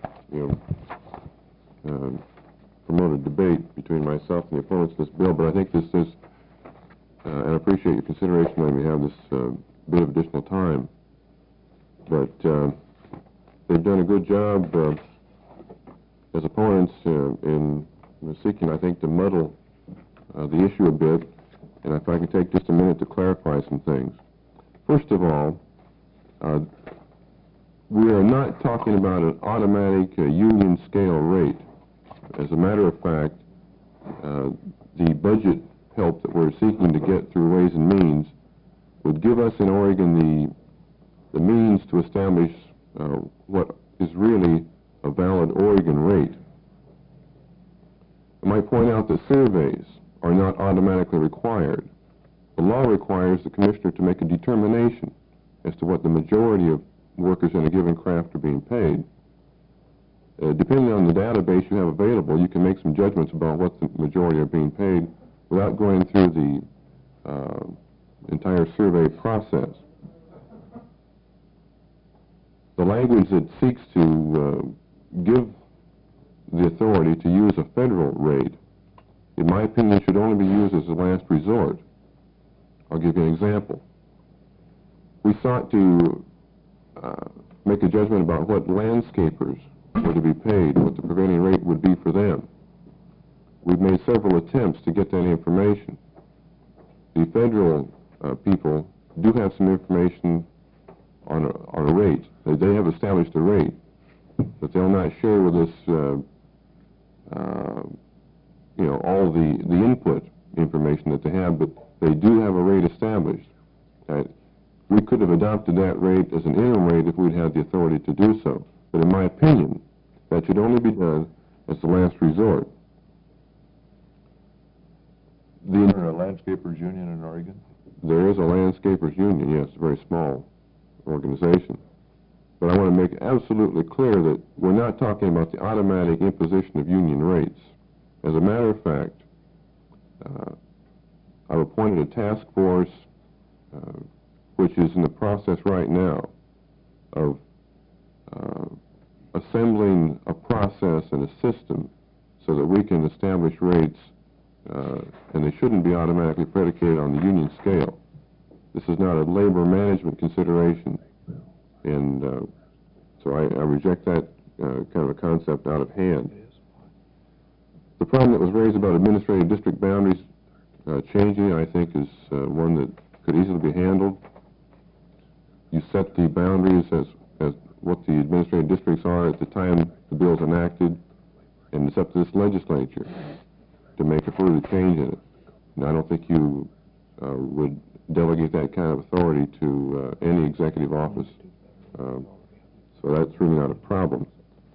promote a debate between myself and the opponents of this bill, but I think this is, and I appreciate your consideration letting me have this bit of additional time. But they've done a good job as opponents in seeking, I think, to muddle the issue a bit, and if I can take just a minute to clarify some things. First of all, we are not talking about an automatic union scale rate. As a matter of fact, the budget help that we're seeking to get through Ways and Means would give us in Oregon the means to establish what is really a valid Oregon rate. I might point out that surveys are not automatically required. The law requires the commissioner to make a determination as to what the majority of workers in a given craft are being paid. Depending on the database you have available, you can make some judgments about what the majority are being paid without going through the entire survey process. The language that seeks to give the authority to use a federal rate, in my opinion, should only be used as a last resort. I'll give you an example. We sought to make a judgment about what landscapers were to be paid, what the prevailing rate would be for them. We've made several attempts to get that information. The federal people do have some information on a rate. They have established a rate, but they'll not share with us, all the input information that they have, but they do have a rate established. We could have adopted that rate as an interim rate if we'd had the authority to do so. But in my opinion, that should only be done as the last resort. Is there a landscapers union in Oregon? There is a landscapers union, yes, a very small organization. But I want to make absolutely clear that we're not talking about the automatic imposition of union rates. As a matter of fact, I've appointed a task force which is in the process right now of assembling a process and a system so that we can establish rates, and they shouldn't be automatically predicated on the union scale. This is not a labor management consideration, and so I reject that kind of a concept out of hand. The problem that was raised about administrative district boundaries changing, I think, is one that could easily be handled. You set the boundaries as what the administrative districts are at the time the bill's enacted, and it's up to this legislature to make a further change in it. And I don't think you would delegate that kind of authority to any executive office. So that's really not a problem.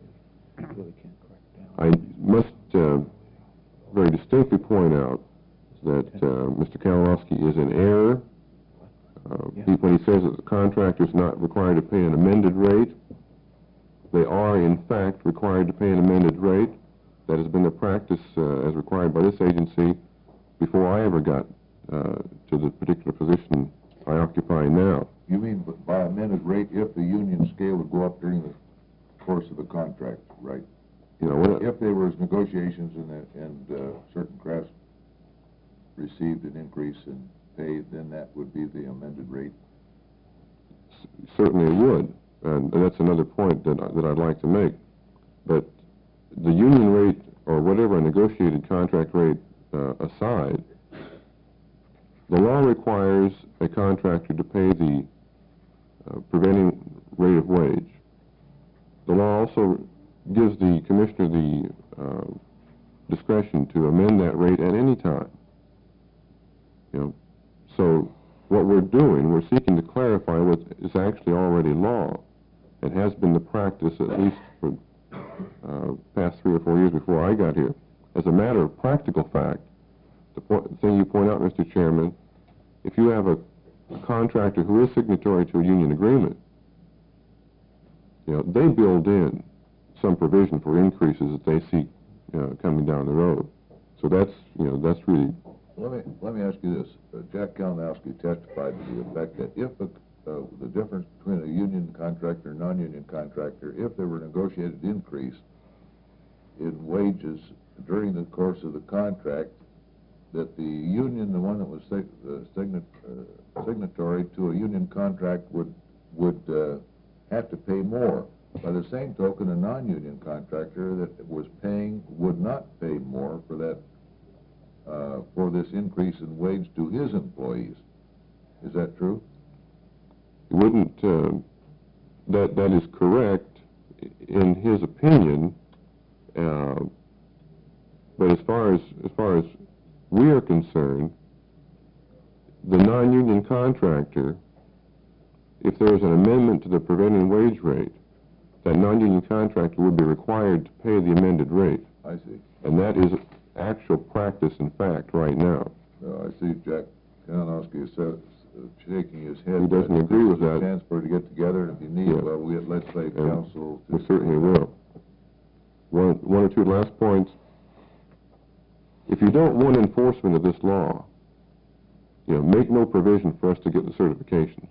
I must very distinctly point out that Mr. Kalinowski is in error when he says that the contractor is not required to pay an amended rate. They are, in fact, required to pay an amended rate. That has been the practice as required by this agency before I ever got to the particular position I occupy now. You mean by amended rate if the union scale would go up during the course of the contract, right? If there was negotiations and certain crafts received an increase in pay, then that would be the amended rate? Certainly it would, and that's another point that I'd like to make. But the union rate, or whatever a negotiated contract rate aside, the law requires a contractor to pay the prevailing rate of wage. The law also gives the commissioner the discretion to amend that rate at any time. So what we're doing, we're seeking to clarify what is actually already law. It has been the practice, at least for past 3 or 4 years before I got here. As a matter of practical fact, the thing you point out, Mr. Chairman, if you have a contractor who is signatory to a union agreement, they build in some provision for increases that they see coming down the road. So that's really. Let me ask you this. Jack Kalinowski testified to the effect that if the difference between a union contractor and non-union contractor, if there were a negotiated increase in wages during the course of the contract, that the union, the one that was signatory to a union contract, would have to pay more. By the same token, a non-union contractor that was paying would not pay more for that for this increase in wage to his employees. Is that true? It wouldn't. That is correct in his opinion. But as far as we are concerned, the non-union contractor, if there was an amendment to the prevailing wage rate, that non-union contractor would be required to pay the amended rate. I see. And that is actual practice and fact right now. I see Jack Kalinowski is shaking his head. He doesn't agree with There's that. a chance for it to get together, and if you need, well, let's say council. We certainly will. One or two last points. If you don't want enforcement of this law, make no provision for us to get the certifications.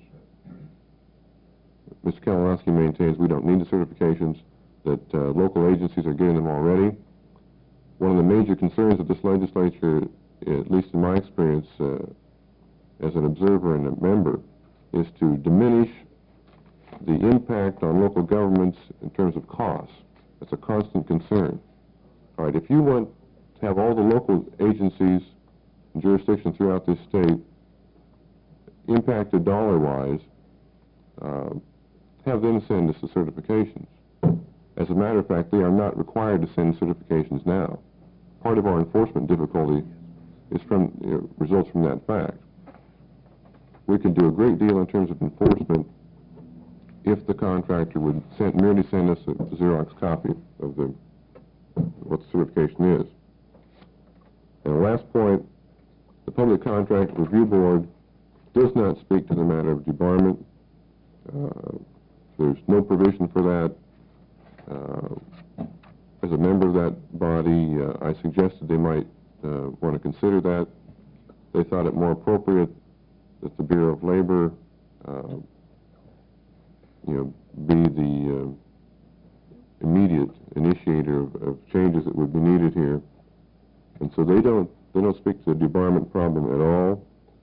Mr. Kalinowski maintains we don't need the certifications, that local agencies are getting them already. One of the major concerns of this legislature, at least in my experience as an observer and a member, is to diminish the impact on local governments in terms of costs. That's a constant concern. All right, if you want to have all the local agencies and jurisdictions throughout this state impacted dollar-wise, have them send us the certifications. As a matter of fact, they are not required to send certifications now. Part of our enforcement difficulty is results from that fact. We can do a great deal in terms of enforcement if the contractor would merely send us a Xerox copy of what the certification is. And the last point, the Public Contract Review Board does not speak to the matter of debarment. There's no provision for that. As a member of that body, I suggested they might want to consider that. They thought it more appropriate that the Bureau of Labor, be the immediate initiator of changes that would be needed here, and so they don't speak to the debarment problem at all.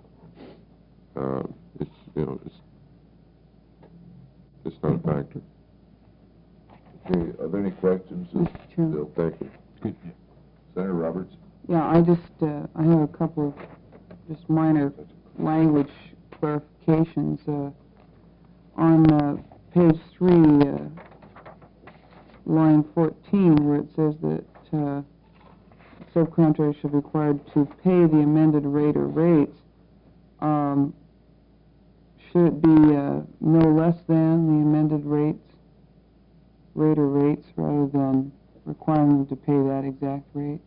It's not a factor. Okay, are there any questions? Mr. Chairman. Bill, thank you. Senator Roberts? Yeah, I have a couple of just minor language clarifications. On page 3, line 14, where it says that subcontractors should be required to pay the amended rate or rates, should it be no less than the amended rate or rates, rather than requiring them to pay that exact rate?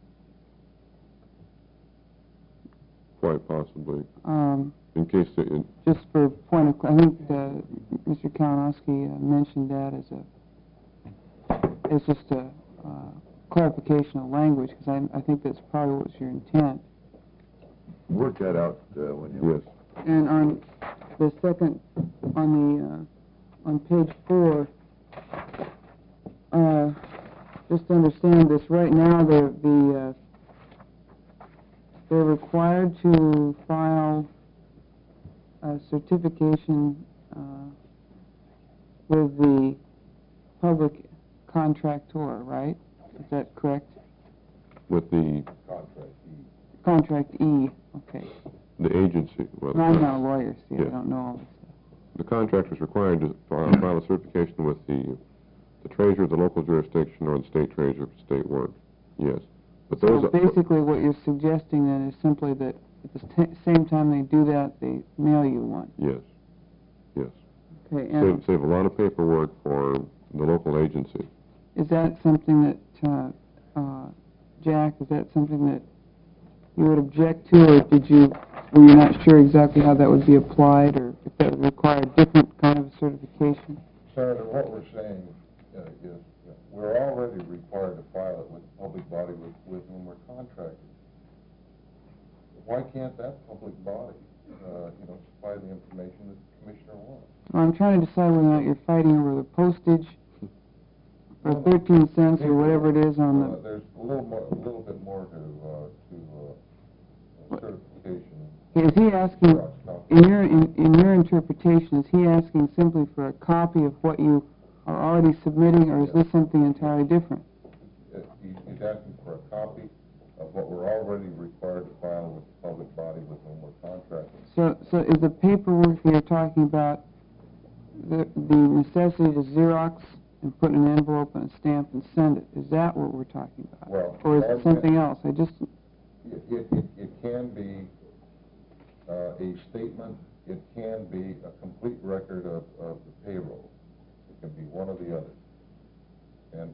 Quite possibly. In case just for point of, I think Mr. Kalinowski mentioned that as just a clarification of language, because I think that's probably what was your intent. Work that out when you... Yes. And on the second, on page 4, just to understand this, right now they're required to file a certification with the public contractor, right? Is that correct? With the Contract E, okay. the agency. Well, I'm not a lawyer, see, Yeah. I don't know all this stuff. the contractor is required to file a certification with the treasurer of the local jurisdiction or the state treasurer for state work. Yes. But those So basically what you're suggesting then is simply that at the same time they do that, they mail you one. Yes. Yes. Okay, and Save a lot of paperwork for the local agency. is that something that, Jack, is that something that you would object to, or were you not sure exactly how that would be applied, or if that would require a different kind of certification? Senator, what we're saying is we're already required to file it with the public body with whom we're contracted. Why can't that public body, supply the information that the commissioner wants? Well, I'm trying to decide whether or not you're fighting over the postage, or 13 cents, or whatever it is on the... There's a little bit more to certification. Is he asking, in your interpretation, is he asking simply for a copy of what you are already submitting, or is this something entirely different? He's asking for a copy of what we're already required to file with the public body with whom we're contracting. So is the paperwork that you're talking about the necessity to Xerox and put in an envelope and a stamp and send it? Is that what we're talking about? Well, or is it something else? It can be a statement. It can be a complete record of the payroll. It can be one or the other. And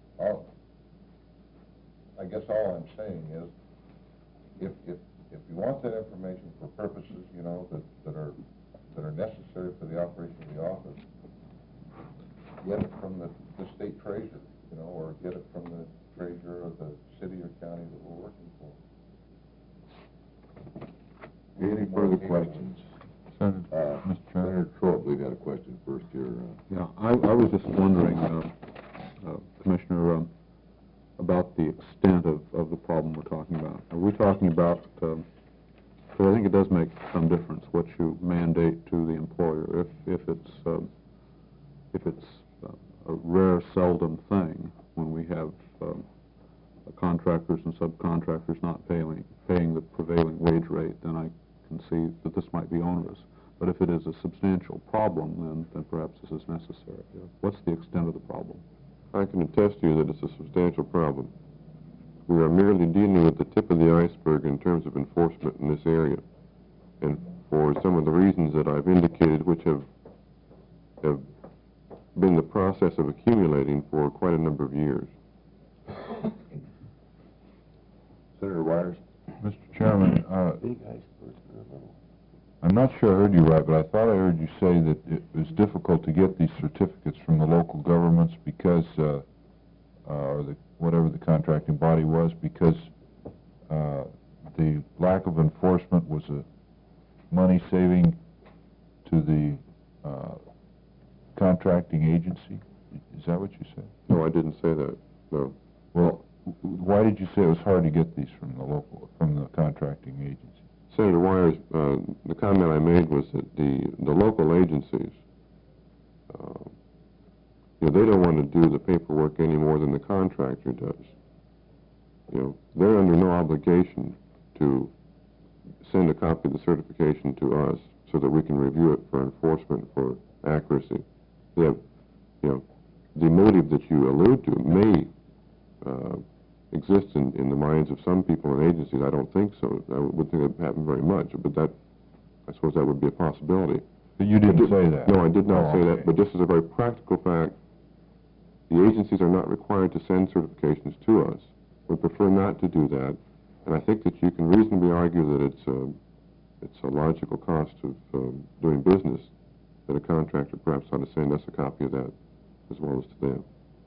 I guess all I'm saying is, if you want that information for purposes, that are necessary for the operation of the office, get it from the state treasurer, or get it from the treasurer of the city or county that we're working for. Any further questions? Mr. Senator Trout, we got a question first here. Yeah, I was just wondering, Commissioner, about the extent of the problem we're talking about. Are we talking about, because I think it does make some difference what you mandate to the employer. If it's a rare, seldom thing when we have contractors and subcontractors not paying the prevailing wage rate, then I can see that this might be onerous. But if it is a substantial problem, then perhaps this is necessary. What's the extent of the problem? I can attest to you that it's a substantial problem. We are merely dealing with the tip of the iceberg in terms of enforcement in this area. And for some of the reasons that I've indicated, which have been the process of accumulating for quite a number of years. Senator Wires? Mr. Chairman, I'm not sure I heard you right, but I thought I heard you say that it was difficult to get these certificates from the local governments because, or whatever the contracting body was, because the lack of enforcement was a money saving to the contracting agency. Is that what you said? No, I didn't say that. No. Well, why did you say it was hard to get these from the contracting agency? Senator Wires, the comment I made was that the local agencies, they don't want to do the paperwork any more than the contractor does. They're under no obligation to send a copy of the certification to us so that we can review it for enforcement for accuracy. The motive that you allude to may exist in the minds of some people and agencies. I don't think so. I would think it would happen very much, but I suppose that would be a possibility. But you didn't say that. No, I did not say that, but just as a very practical fact, the agencies are not required to send certifications to us. We prefer not to do that, and I think that you can reasonably argue that it's a logical cost of doing business that a contractor perhaps ought to send us a copy of that as well as to them.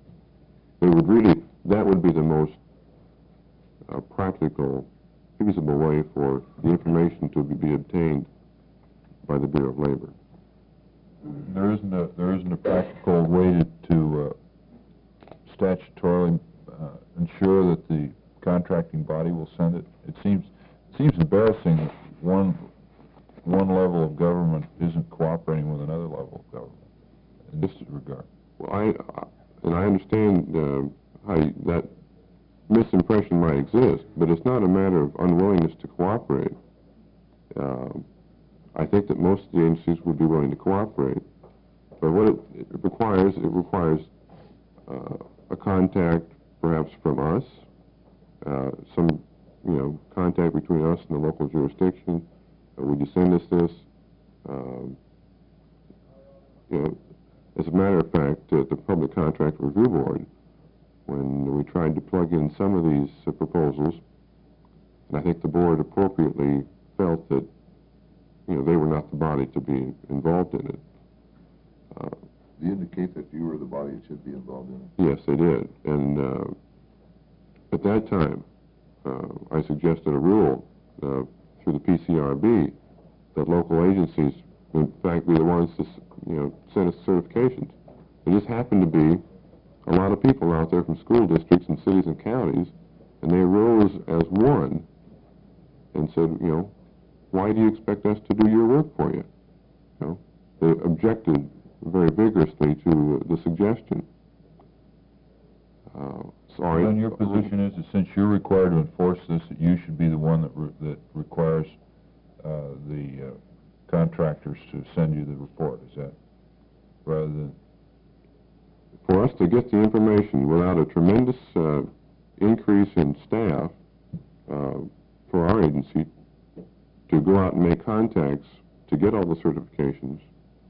That would be the most practical, feasible way for the information to be obtained by the Bureau of Labor. There isn't a practical way to statutorily ensure that the contracting body will send it. It seems embarrassing that one level of government isn't cooperating with another level of government in this regard. Well, I understand how that misimpression might exist, but it's not a matter of unwillingness to cooperate. I think that most of the agencies would be willing to cooperate, but what it requires a contact perhaps from us, some contact between us and the local jurisdiction. Would you send us this? As a matter of fact, the Public Contract Review Board when we tried to plug in some of these proposals, and I think the board appropriately felt that, you know, they were not the body to be involved in it. They indicate that you were the body that should be involved in it. Yes, they did. And at that time, I suggested a rule through the PCRB that local agencies, in fact, be the ones to, you know, send us certifications. There just happened to be a lot of people out there from school districts and cities and counties, and they arose as one and said, you know, why do you expect us to do your work for you? You know, they objected very vigorously to the suggestion. Sorry. Then your position is that since you're required to enforce this, that you should be the one that requires the contractors to send you the report, is that, rather than... For us to get the information without a tremendous increase in staff for our agency to go out and make contacts to get all the certifications,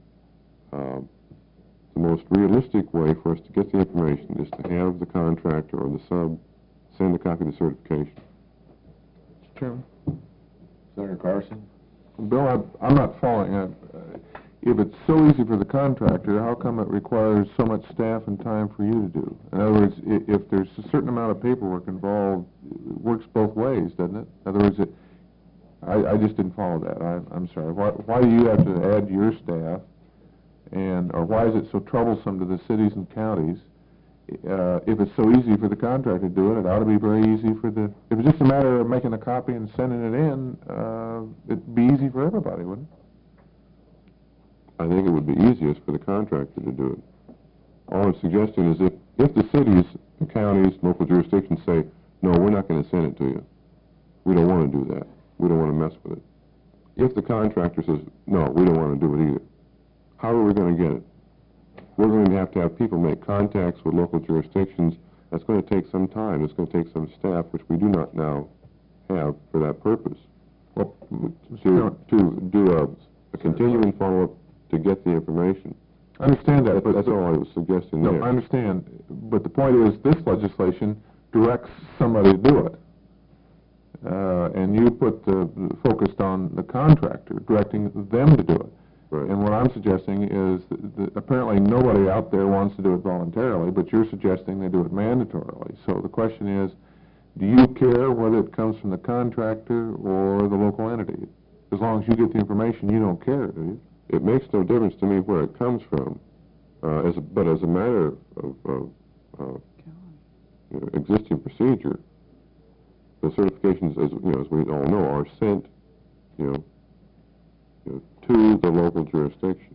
the most realistic way for us to get the information is to have the contractor or the sub send a copy of the certification. Mr. Chairman. Senator Carson? Bill, I'm not following it. If it's so easy for the contractor, how come it requires so much staff and time for you to do? In other words, if there's a certain amount of paperwork involved, it works both ways, doesn't it? In other words, I just didn't follow that. I'm sorry. Why do you have to add your staff? Or why is it so troublesome to the cities and counties? If it's so easy for the contractor to do it, it ought to be very easy for the... If it's just a matter of making a copy and sending it in, it'd be easy for everybody, wouldn't it? I think it would be easiest for the contractor to do it. All I'm suggesting is if the cities, the counties, local jurisdictions say, no, we're not going to send it to you, we don't want to do that, we don't want to mess with it. If the contractor says, no, we don't want to do it either, how are we going to get it? We're going to have people make contacts with local jurisdictions. That's going to take some time. It's going to take some staff, which we do not now have for that purpose. Well, to do a continuing follow-up to get the information. I understand that, but... That's all I was suggesting there. No, I understand. But the point is, this legislation directs somebody to do it. And you focused on the contractor, directing them to do it. Right. And what I'm suggesting is that apparently nobody out there wants to do it voluntarily, but you're suggesting they do it mandatorily. So the question is, do you care whether it comes from the contractor or the local entity? As long as you get the information, you don't care, do you? It makes no difference to me where it comes from, but as a matter of you know, existing procedure, the certifications, as we all know, are sent, to the local jurisdiction.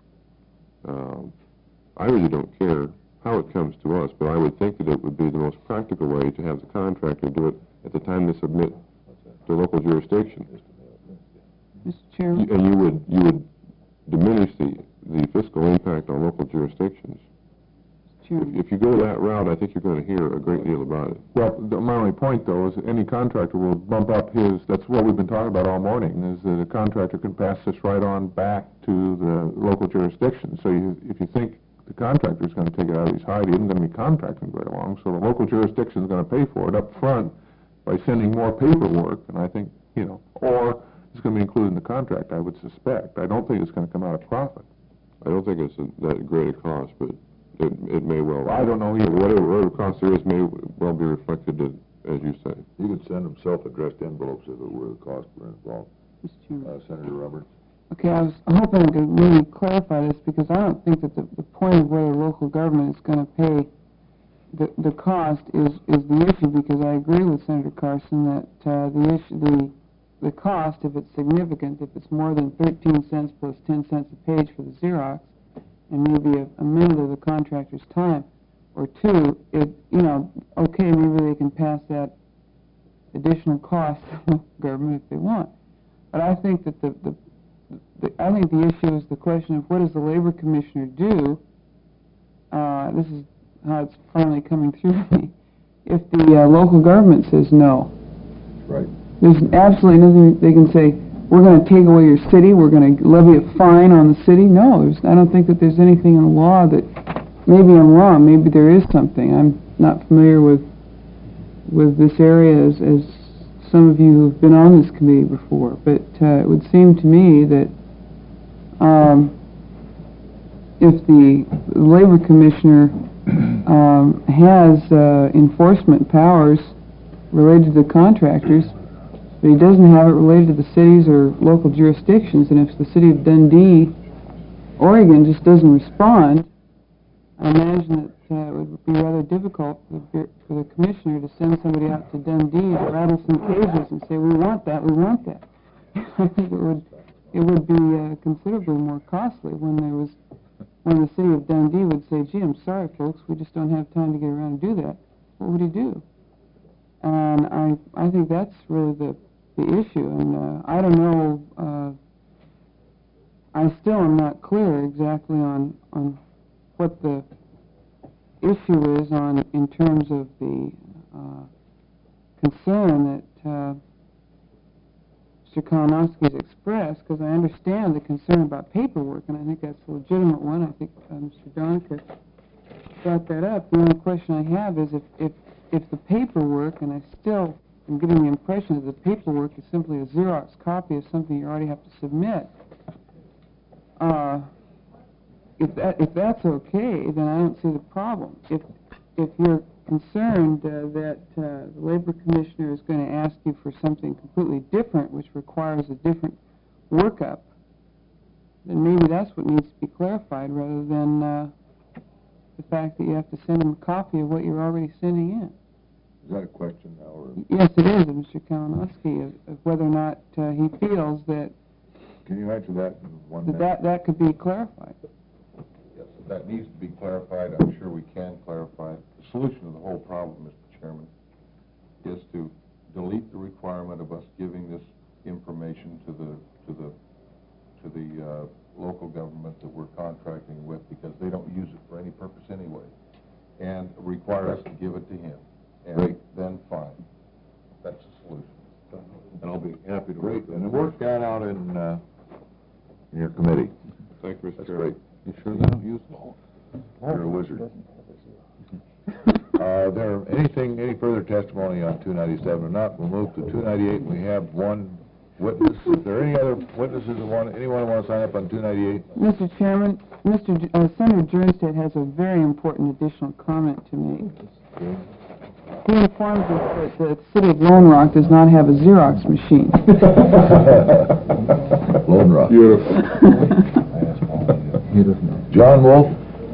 I really don't care how it comes to us, but I would think that it would be the most practical way to have the contractor do it at the time they submit to local jurisdiction. Mr. Chairman? And you would diminish the fiscal impact on local jurisdictions. If you go that route, I think you're going to hear a great deal about it. Well, my only point, though, is any contractor will bump up his... That's what we've been talking about all morning, is that a contractor can pass this right on back to the local jurisdiction. So if you think the contractor is going to take it out of his hide, he isn't going to be contracting very long. So the local jurisdiction is going to pay for it up front by sending more paperwork, and I think, or it's going to be included in the contract, I would suspect. I don't think it's going to come out of profit. I don't think it's that great a cost, but it may well. I don't know either. Whatever cost there is may well be reflected, as you say. You could send them self-addressed envelopes if it were the cost were involved. Senator Roberts. Okay, I was hoping I could really clarify this, because I don't think that the point of whether local government is going to pay the cost is the issue, because I agree with Senator Carson that the cost, if it's significant, if it's more than 13 cents plus 10 cents a page for the Xerox, and maybe a minute of the contractor's time, or two, okay, maybe they can pass that additional cost to the government if they want. But I think that I think the issue is the question of what does the labor commissioner do? This is how it's finally coming through me. If the local government says no, right, there's absolutely nothing they can say. We're going to take away your city. We're going to levy a fine on the city. No, I don't think that there's anything in the law that, maybe I'm wrong. Maybe there is something. not familiar with this area as some of you who've been on this committee before, but it would seem to me that if the Labor Commissioner has enforcement powers related to the contractors, but he doesn't have it related to the cities or local jurisdictions, and if the city of Dundee, Oregon, just doesn't respond, I imagine that it would be rather difficult for the commissioner to send somebody out to Dundee to rattle some cages and say, we want that, we want that. I think it would be considerably more costly when the city of Dundee would say, gee, I'm sorry, folks, we just don't have time to get around and do that. What would he do? And I think that's really the issue, and I don't know, I still am not clear exactly on what the issue is in terms of the concern that Mr. Kalinowski has expressed, because I understand the concern about paperwork, and I think that's a legitimate one. I think Mr. Donica brought that up. The only question I have is if the paperwork, and I still am getting the impression that the paperwork is simply a Xerox copy of something you already have to submit, if that's okay, then I don't see the problem. If you're concerned that the Labor Commissioner is going to ask you for something completely different, which requires a different workup, then maybe that's what needs to be clarified rather than the fact that you have to send him a copy of what you're already sending in. Is that a question now? Or? Yes, it is, Mr. Kalinowski, of whether or not he feels that Can you answer that in 1 minute? that could be clarified. Yes, if that needs to be clarified, I'm sure we can clarify it. The solution to the whole problem, Mr. Chairman, is to delete the requirement of us giving this information to the local government that we're contracting with, because they don't use it for any purpose anyway, and require us to give it to him. And then fine. That's the solution. And I'll be happy to Great, and work that out in your committee. Thank you, Mr. That's Chairman. great. You sure they don't use it? You're a wizard. There any further testimony on 297 or not? We'll move to 298. We have one witness. Is there any other witnesses anyone want to sign up on 298? Mr. Chairman, Senator Jernstedt has a very important additional comment to make. He informs us that the city of Lone Rock does not have a Xerox machine. Lone Rock. Beautiful. John Wolf.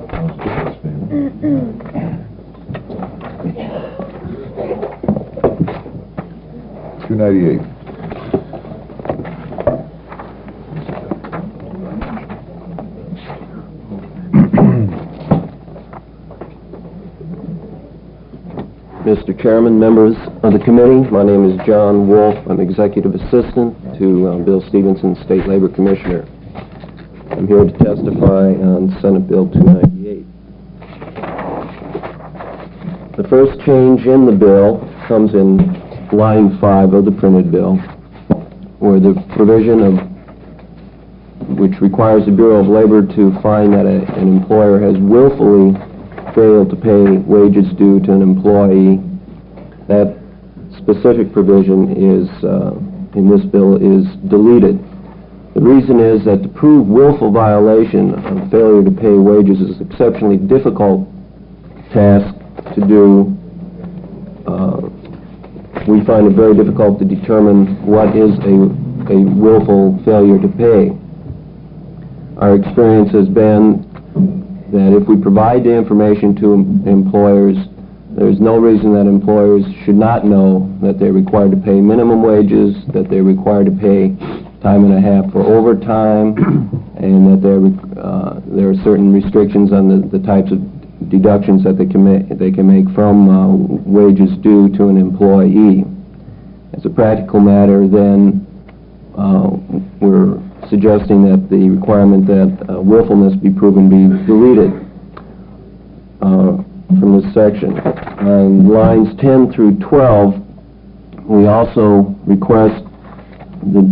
298. Mr. Chairman, members of the committee, my name is John Wolf. I'm Executive Assistant to Bill Stevenson, State Labor Commissioner. I'm here to testify on Senate Bill 298. The first change in the bill comes in line 5 of the printed bill, where the provision of which requires the Bureau of Labor to find that an employer has willfully failed to pay wages due to an employee. That specific provision is in this bill is deleted. The reason is that to prove willful violation of failure to pay wages is an exceptionally difficult task to do. We find it very difficult to determine what is a willful failure to pay. Our experience has been that if we provide the information to employers, there's no reason that employers should not know that they're required to pay minimum wages, that they're required to pay time and a half for overtime, and that there are certain restrictions on the types of deductions that they can make from wages due to an employee. As a practical matter, then we're suggesting that the requirement that willfulness be proven be deleted from this section. On lines 10 through 12, we also request the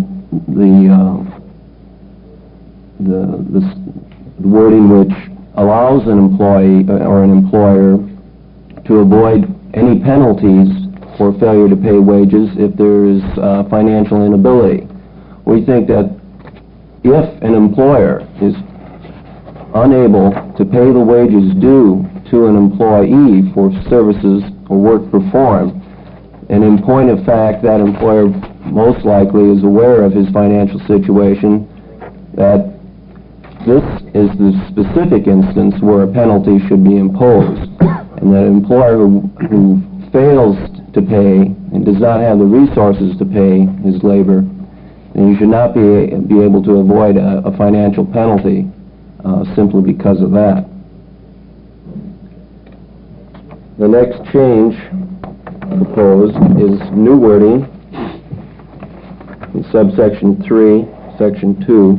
wording which allows an employee or an employer to avoid any penalties for failure to pay wages if there is financial inability. We think that if an employer is unable to pay the wages due to an employee for services or work performed, and in point of fact that employer most likely is aware of his financial situation, that this is the specific instance where a penalty should be imposed, and that an employer who fails to pay and does not have the resources to pay his labor, then you should not be able to avoid a financial penalty simply because of that. The next change proposed is new wording in subsection 3, section 2,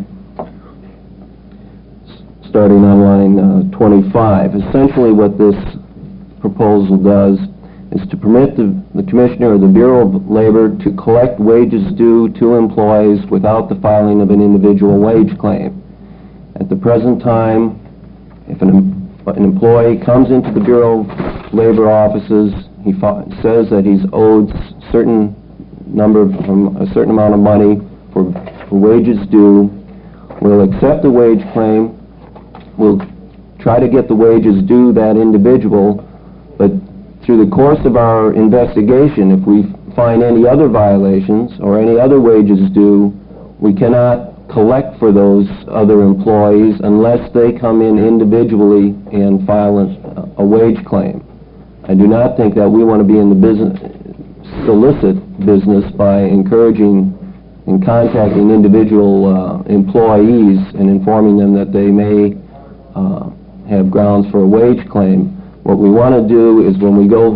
starting on line 25. Essentially what this proposal does is to permit the Commissioner of the Bureau of Labor to collect wages due to employees without the filing of an individual wage claim. At the present time, if an employee comes into the Bureau of Labor offices, he says that he's owed a certain amount of money for wages due, we'll accept the wage claim, we'll try to get the wages due that individual, but through the course of our investigation, if we find any other violations or any other wages due, we cannot collect for those other employees unless they come in individually and file a wage claim. I do not think that we want to be in the solicit business by encouraging and contacting individual employees and informing them that they may have grounds for a wage claim. What we want to do is when we go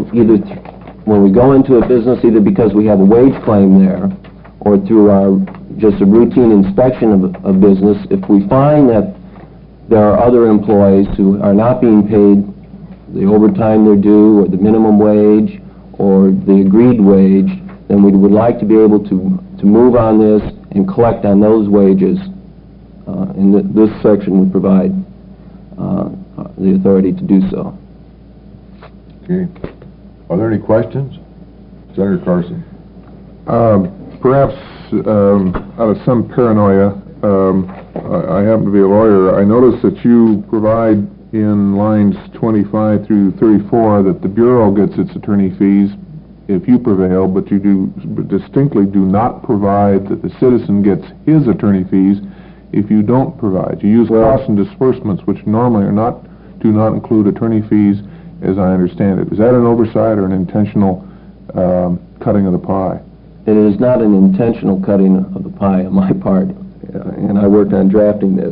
into a business, either because we have a wage claim there or through just a routine inspection of business, if we find that there are other employees who are not being paid the overtime they're due or the minimum wage or the agreed wage, then we would like to be able to move on this and collect on those wages. And this section would provide the authority to do so. Okay. Are there any questions? Senator Carson. Perhaps out of some paranoia, I happen to be a lawyer. I noticed that you provide in lines 25 through 34 that the Bureau gets its attorney fees if you prevail, but you distinctly do not provide that the citizen gets his attorney fees if you don't provide. You use costs and disbursements, which normally do not include attorney fees, as I understand it. Is that an oversight or an intentional cutting of the pie? It is not an intentional cutting of the pie on my part, and I worked on drafting this.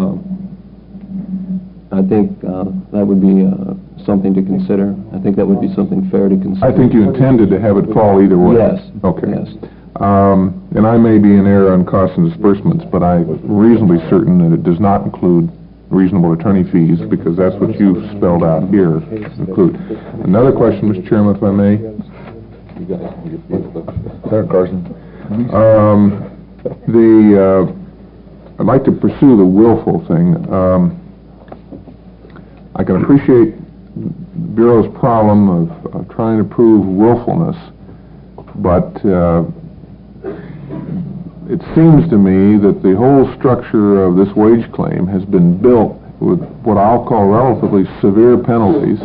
I think that would be something to consider. I think that would be something fair to consider. I think you intended to have it fall either way. Yes. Okay. Yes. And I may be in error on costs and disbursements, but I'm reasonably certain that it does not include reasonable attorney fees, because that's what you've spelled out here. Another question, Mr. Chairman, if I may. Senator Carson. I'd like to pursue the willful thing. I can appreciate the Bureau's problem of trying to prove willfulness, but it seems to me that the whole structure of this wage claim has been built with what I'll call relatively severe penalties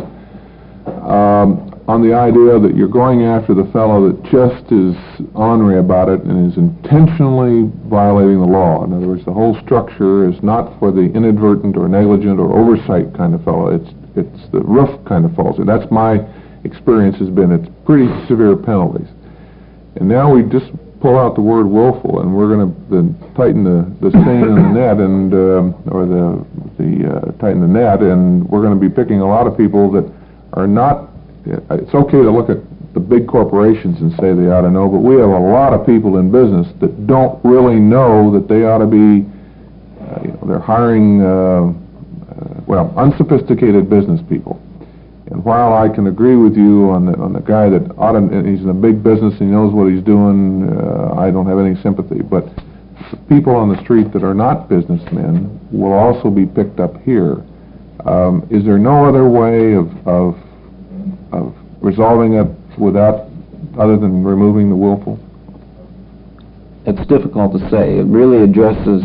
on the idea that you're going after the fellow that just is ornery about it and is intentionally violating the law. In other words, the whole structure is not for the inadvertent or negligent or oversight kind of fellow. It's the roof kind of falls. And that's my experience has been. It's pretty severe penalties. And now we just pull out the word willful, and we're going to tighten the stain in the net, and tighten the net, and we're going to be picking a lot of people that are not. It's okay to look at the big corporations and say they ought to know, but we have a lot of people in business that don't really know that they ought to be. They're hiring unsophisticated business people. And while I can agree with you on the guy that he's in a big business and he knows what he's doing, I don't have any sympathy. But the people on the street that are not businessmen will also be picked up here. Is there no other way of of resolving it without, other than removing the willful? It's difficult to say. It really addresses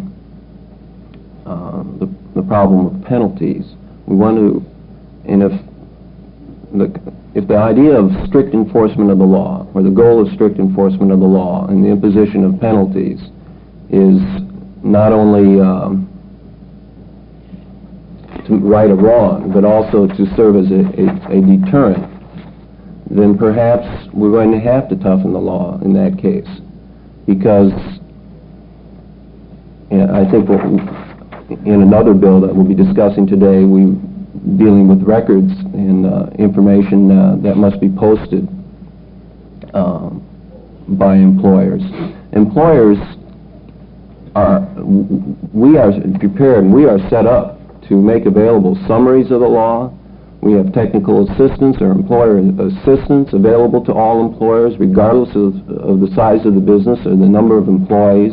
the problem of penalties. We want to, and if the idea of strict enforcement of the law, or the goal of strict enforcement of the law and the imposition of penalties is not only to right a wrong, but also to serve as a deterrent, then perhaps we're going to have to toughen the law in that case. Because I think in another bill that we'll be discussing today, we're dealing with records and information that must be posted by employers. Employers we are prepared and we are set up to make available summaries of the law. We have technical assistance or employer assistance available to all employers, regardless of the size of the business or the number of employees.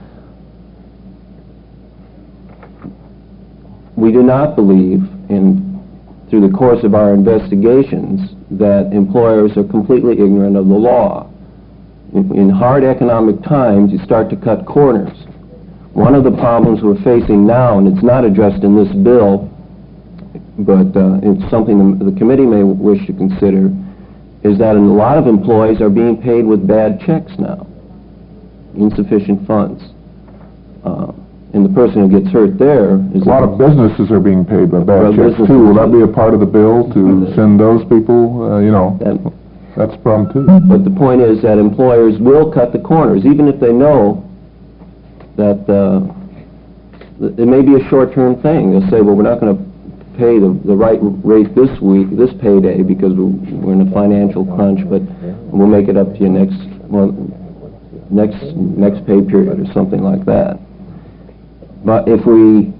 We do not believe, through the course of our investigations, that employers are completely ignorant of the law. In hard economic times, you start to cut corners. One of the problems we're facing now, and it's not addressed in this bill, but it's something the committee may wish to consider, is that a lot of employees are being paid with bad checks now, insufficient funds. And the person who gets hurt there is... A lot of businesses are being paid by bad checks, too. Will that be a part of the bill to send those people, that's a problem, too. But the point is that employers will cut the corners, even if they know that it may be a short-term thing. They'll say, well, we're not going to pay the right rate this week, this payday, because we're in a financial crunch, but we'll make it up to you next pay period or something like that. But if we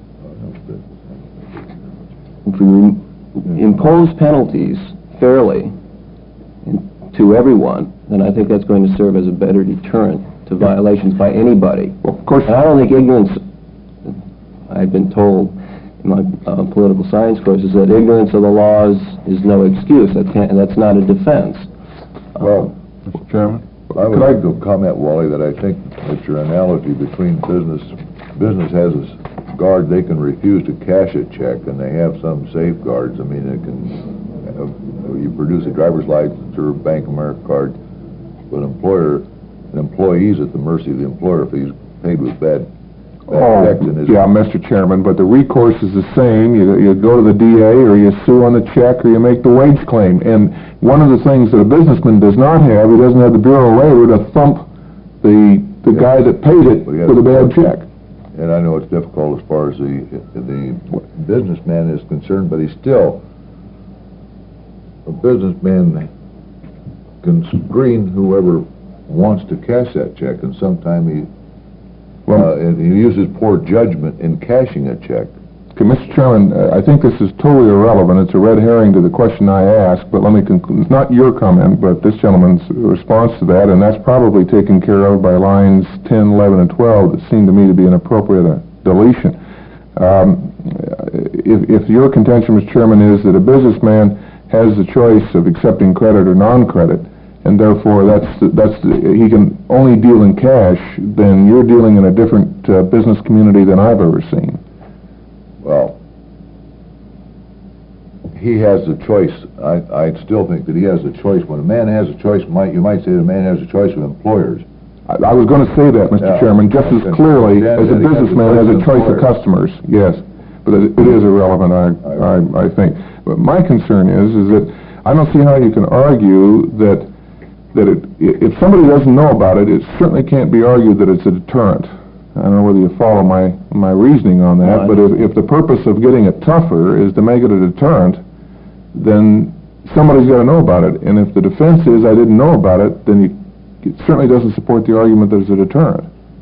impose penalties fairly to everyone, then I think that's going to serve as a better deterrent to violations by anybody. Well, of course. And I don't think ignorance, I've been told in my political science courses, that ignorance of the laws is no excuse. That's not a defense. Well, Mr. Chairman? I would like to comment, Wally, that I think that your analogy between business has a guard, they can refuse to cash a check, and they have some safeguards. I mean, it can, you produce a driver's license or a Bank of America card, but an employee's at the mercy of the employer if he's paid with bad checks. Yeah, Mr. Chairman, but the recourse is the same. You go to the DA, or you sue on the check, or you make the wage claim. And one of the things that a businessman does not have, he doesn't have the Bureau of Labor to thump the guy that paid it with a bad check. And I know it's difficult as far as the businessman is concerned, but he's still, a businessman can screen whoever wants to cash that check, and sometimes he uses poor judgment in cashing a check. Okay, Mr. Chairman, I think this is totally irrelevant. It's a red herring to the question I asked, but let me conclude. It's not your comment, but this gentleman's response to that, and that's probably taken care of by lines 10, 11, and 12 that seem to me to be an appropriate deletion. If your contention, Mr. Chairman, is that a businessman has the choice of accepting credit or non-credit, and therefore he can only deal in cash, then you're dealing in a different business community than I've ever seen. Well, he has a choice. I still think that he has a choice. When a man has a choice, you might say the man has a choice with employers. I was going to say that, Mr. Chairman, just as clearly as a businessman has a choice of customers. Yes, but it is irrelevant, I think. But my concern is that I don't see how you can argue that if somebody doesn't know about it, it certainly can't be argued that it's a deterrent. I don't know whether you follow my reasoning on that, but if the purpose of getting it tougher is to make it a deterrent, then somebody's got to know about it. And if the defense is I didn't know about it, then it certainly doesn't support the argument that it's a deterrent.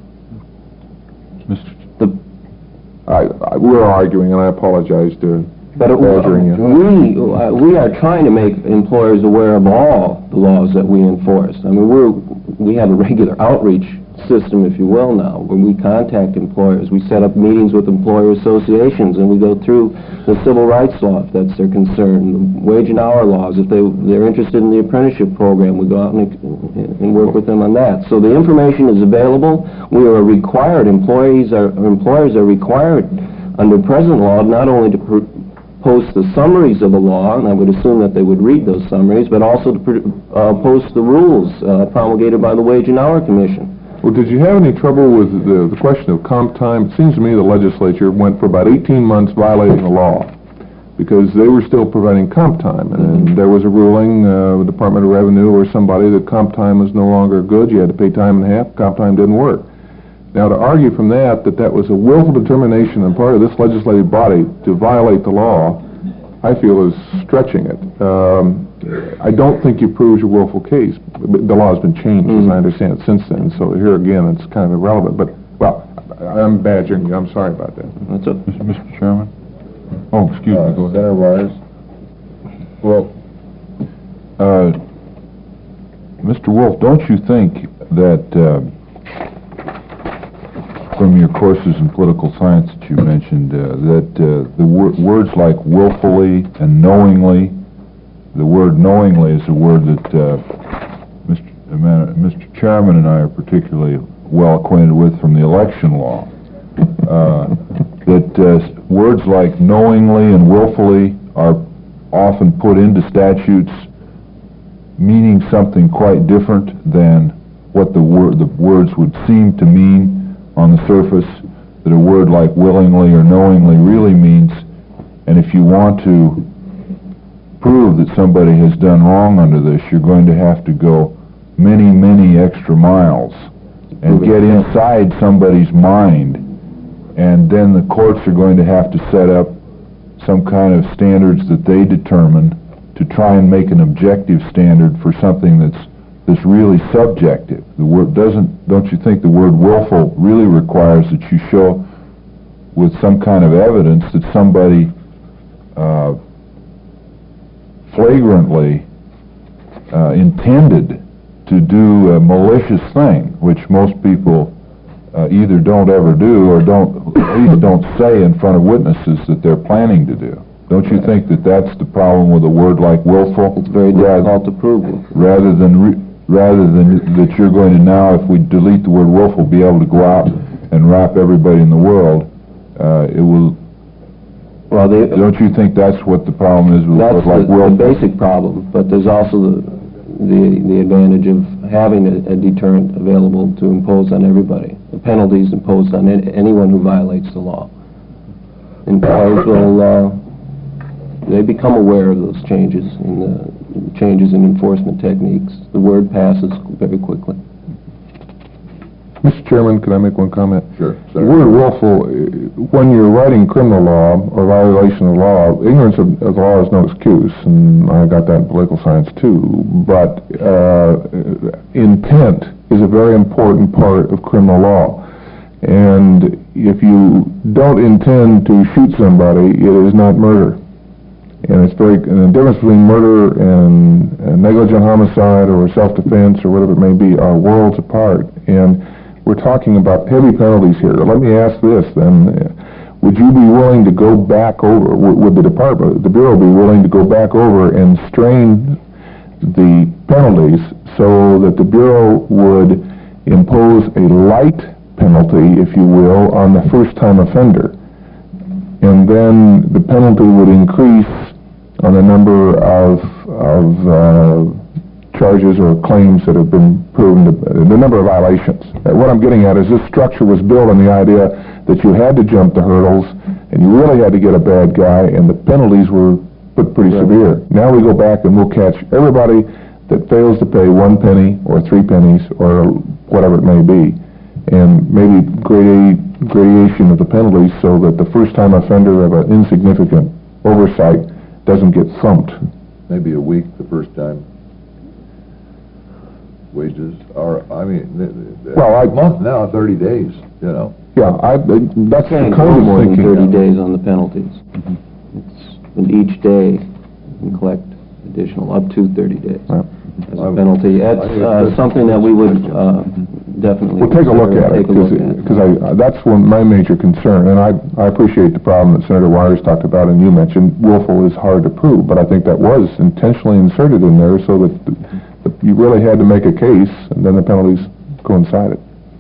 We're arguing, and I apologize to badgering you. We are trying to make employers aware of all the laws that we enforce. I mean, we have a regular outreach system, if you will, now, when we contact employers. We set up meetings with employer associations, and we go through the civil rights law, if that's their concern, the wage and hour laws. If they're interested in the apprenticeship program, we go out and work with them on that. So the information is available. We are required, employers are required under present law not only to post the summaries of the law, and I would assume that they would read those summaries, but also to post the rules promulgated by the Wage and Hour Commission. Well, did you have any trouble with the question of comp time? It seems to me the legislature went for about 18 months violating the law because they were still preventing comp time. And there was a ruling, the Department of Revenue or somebody, that comp time was no longer good. You had to pay time and a half. Comp time didn't work. Now, to argue from that that was a willful determination on part of this legislative body to violate the law, I feel is stretching it. I don't think you proved your willful case. The law has been changed, as I understand it, since then. So here again, it's kind of irrelevant. But, well, I'm badgering you. I'm sorry about that. That's it. Mr. Chairman? Oh, excuse me. Go ahead. Senator Wise? Well, Mr. Wolf, don't you think that from your courses in political science that you mentioned, that the words like willfully and knowingly, the word knowingly is a word that Mr. Chairman and I are particularly well acquainted with from the election law, that words like knowingly and willfully are often put into statutes meaning something quite different than what the words would seem to mean on the surface, that a word like willingly or knowingly really means. And if you want to prove that somebody has done wrong under this, you're going to have to go many, many extra miles and get inside somebody's mind, and then the courts are going to have to set up some kind of standards that they determine to try and make an objective standard for something that's really subjective. The word don't you think the word willful really requires that you show with some kind of evidence that somebody flagrantly intended to do a malicious thing, which most people either don't ever do or at least don't say in front of witnesses that they're planning to do. Don't you think that that's the problem with a word like willful? It's very difficult to prove. Rather than that you're going to now, if we delete the word willful, be able to go out and rap everybody in the world, it will... Well, don't you think that's what the problem is with that's like willful? The basic problem, but there's also the advantage of having a deterrent available to impose on everybody. The penalties imposed on anyone who violates the law. Employers will... they become aware of those changes in the changes in enforcement techniques. The word passes very quickly. Mr. Chairman, can I make one comment? Sure. The word willful, when you're writing criminal law or violation of law, ignorance of the law is no excuse, and I got that in political science too, but intent is a very important part of criminal law. And if you don't intend to shoot somebody, it is not murder. And it's the difference between murder and negligent homicide or self-defense or whatever it may be are worlds apart. And we're talking about heavy penalties here. Let me ask this then. Would you be willing to go back over, would the Bureau be willing to go back over and strain the penalties so that the Bureau would impose a light penalty, if you will, on the first-time offender? And then the penalty would increase on the number of charges or claims that have been proven, the number of violations. What I'm getting at is this structure was built on the idea that you had to jump the hurdles and you really had to get a bad guy, and the penalties were put pretty severe. Now we go back and we'll catch everybody that fails to pay 1 penny or 3 pennies or whatever it may be, and maybe gradation of the penalties so that the first-time offender of an insignificant oversight doesn't get thumped. Maybe a week the first time. Wages are, I mean, well, a month now, 30 days, you know. Yeah, that's the kind of more than thinking. 30 days on the penalties. It's when each day you can collect additional up to 30 days as a penalty. That's something that we would definitely. We'll take a look at it, Take a look at it. because that's my major concern, and I appreciate the problem that Senator Wires talked about, and you mentioned willful is hard to prove, but I think that was intentionally inserted in there so that you really had to make a case, and then the penalties coincided.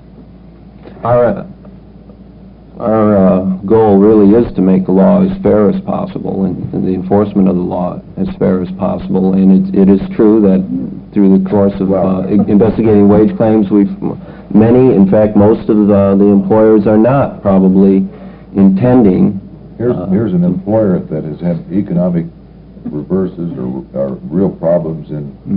Our goal really is to make the law as fair as possible and the enforcement of the law as fair as possible. And it is true that through the course of investigating wage claims, in fact, most of the employers are not probably intending. Here's an employer that has had economic reverses or real problems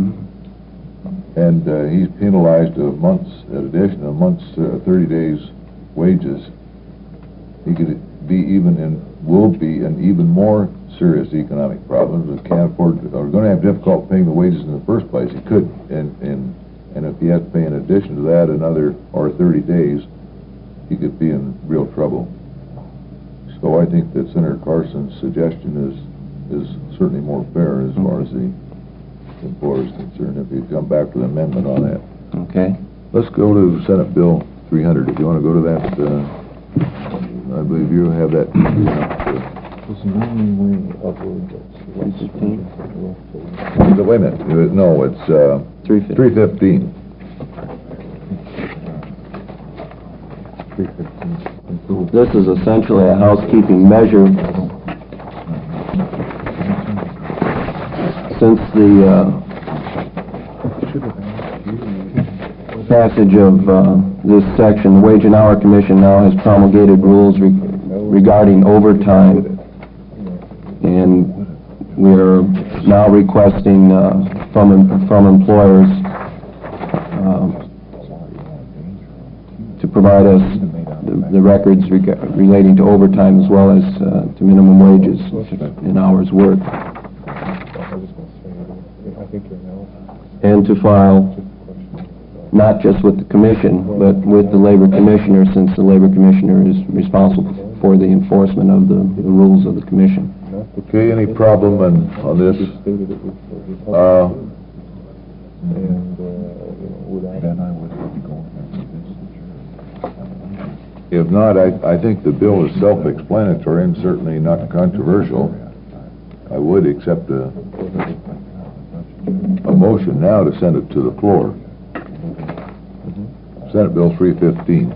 and he's penalized a month's 30 days wages. He could be will be in even more serious economic problems and can't afford or going to have difficulty paying the wages in the first place. He could, and if he has to pay in addition to that another 30 days, he could be in real trouble. So I think that Senator Carson's suggestion is certainly more fair as far as the employer is concerned. If you come back with an amendment on that. Okay. Let's go to Senate Bill 300. If you want to go to that. I believe you have that. Wait a minute. No, it's 315. This is essentially a housekeeping measure. Since the passage of this section, the Wage and Hour Commission now has promulgated rules regarding overtime, and we are now requesting from employers to provide us the records relating to overtime as well as to minimum wages and hours worked, and to file not just with the Commission, but with the Labor Commissioner, since the Labor Commissioner is responsible for the enforcement of the rules of the Commission. Okay, any problem on this? If not, I think the bill is self-explanatory and certainly not controversial. I would accept a motion now to send it to the floor. Senate Bill 315.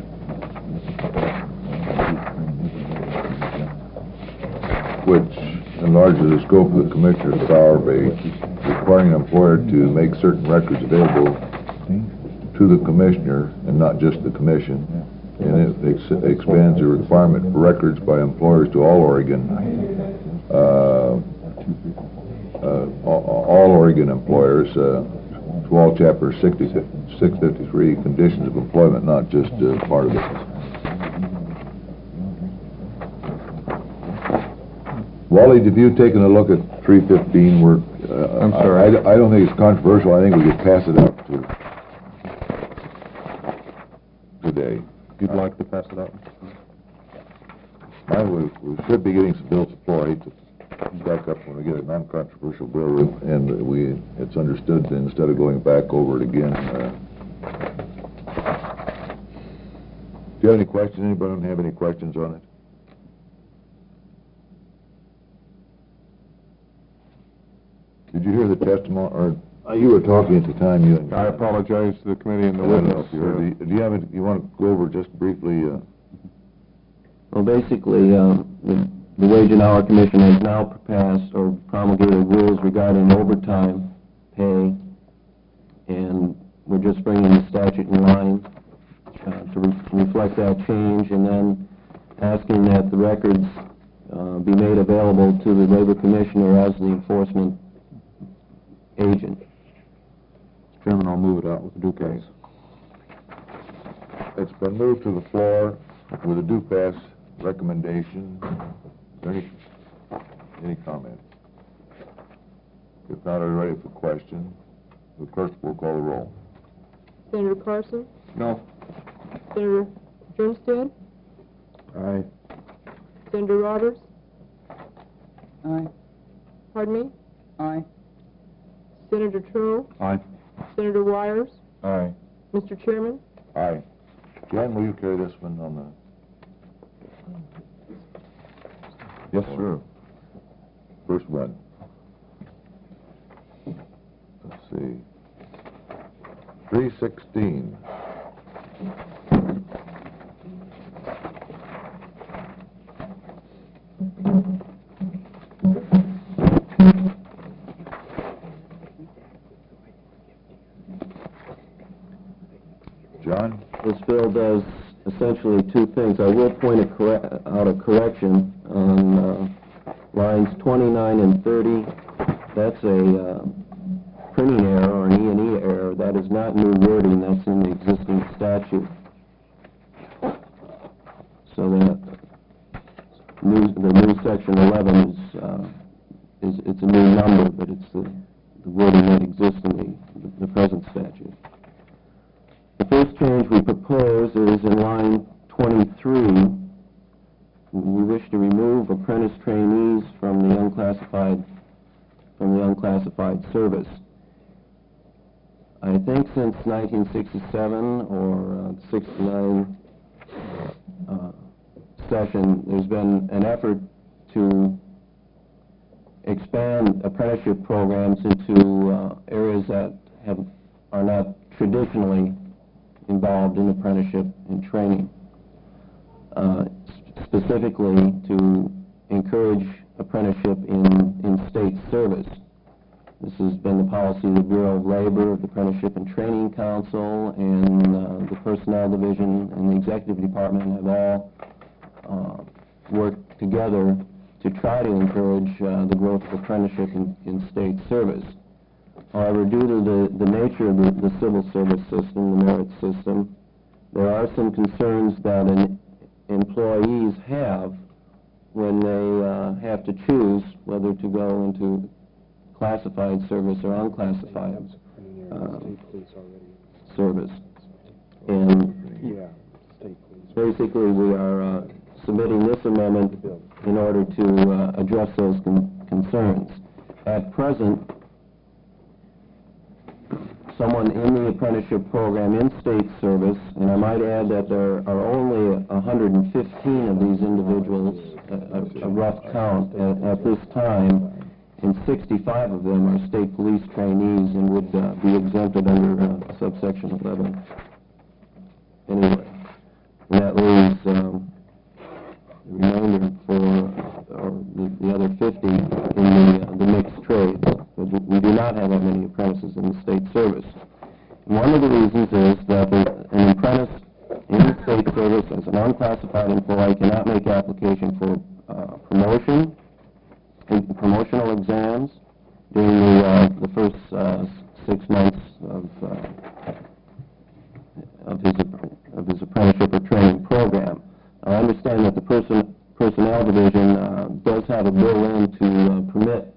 Which enlarges the scope of the Commissioner's power by requiring an employer to make certain records available to the Commissioner and not just the Commission. And it expands the requirement for records by employers to all Oregon employers, to all Chapter 653 conditions of employment, not just part of it. Wally, have you taken a look at 315? I'm sorry. I don't think it's controversial. I think we could pass it out today. If you'd like to pass it out. We should be getting some bills to floor. I hate to back up when we get a non-controversial bill and it's understood instead of going back over it again. Do you have any questions? Anybody have any questions on it? Did you hear the testimony, or you were talking at the time? I apologize to the committee and the I don't know witness. if you heard. Do you have any, you want to go over just briefly? Well, basically, the Wage and Hour Commission has now passed or promulgated rules regarding overtime pay, and we're just bringing the statute in line to reflect that change, and then asking that the records be made available to the Labor Commissioner as the enforcement agent. Mr. Chairman, I'll move it out with a due pass. It's been moved to the floor with a due pass recommendation. Is there any comment? If not, are we ready for question? The clerk will call the roll. Senator Carson? No. Senator Jernstead? Aye. Senator Roberts? Aye. Pardon me? Aye. Senator Troe? Aye. Senator Wires? Aye. Mr. Chairman? Aye. Jan, will you carry this one on the... Yes, sir. First one. Let's see. 316. John? This bill does essentially two things. I will point out a correction on lines 29 and 30. That's a printing error or an E&E error. That is not new wording. That's in the existing statute. So that the new section 11 is it's a new number, but it's the wording that exists in the present statute. The first change we propose is in line 23. We wish to remove apprentice trainees from the unclassified service. I think since 1967 or 69 session, there's been an effort to expand apprenticeship programs into areas that are not traditionally involved in apprenticeship and training, specifically to encourage apprenticeship in state service. This has been the policy of the Bureau of Labor, the Apprenticeship and Training Council, and the Personnel Division and the Executive Department have all worked together to try to encourage the growth of apprenticeship in state service. However, due to the nature of the civil service system, the merit system, there are some concerns that employees have when they have to choose whether to go into classified service or unclassified service. And basically we are submitting this amendment in order to address those concerns. At present, someone in the apprenticeship program in state service, and I might add that there are only 115 of these individuals, a rough count, at this time, and 65 of them are state police trainees and would be exempted under subsection 11. Anyway, and that leaves the remainder or the other 50 in the mixed trades. But we do not have that many apprentices in the state service. And one of the reasons is that an apprentice in the state service as an unclassified employee cannot make application for promotion, promotional exams during the first 6 months of his apprenticeship or training program. I understand that the Personnel Division does have a bill in to permit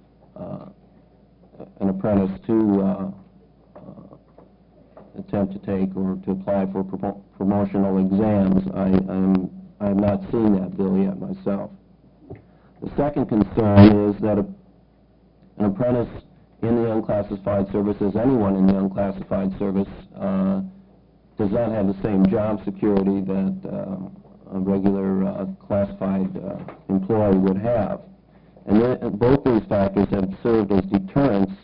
an apprentice to attempt to take or to apply for promotional exams. I have not seen that bill yet myself. The second concern is that an apprentice in the unclassified service, as anyone in the unclassified service, does not have the same job security that a regular classified employee would have. And both these factors have served as deterrents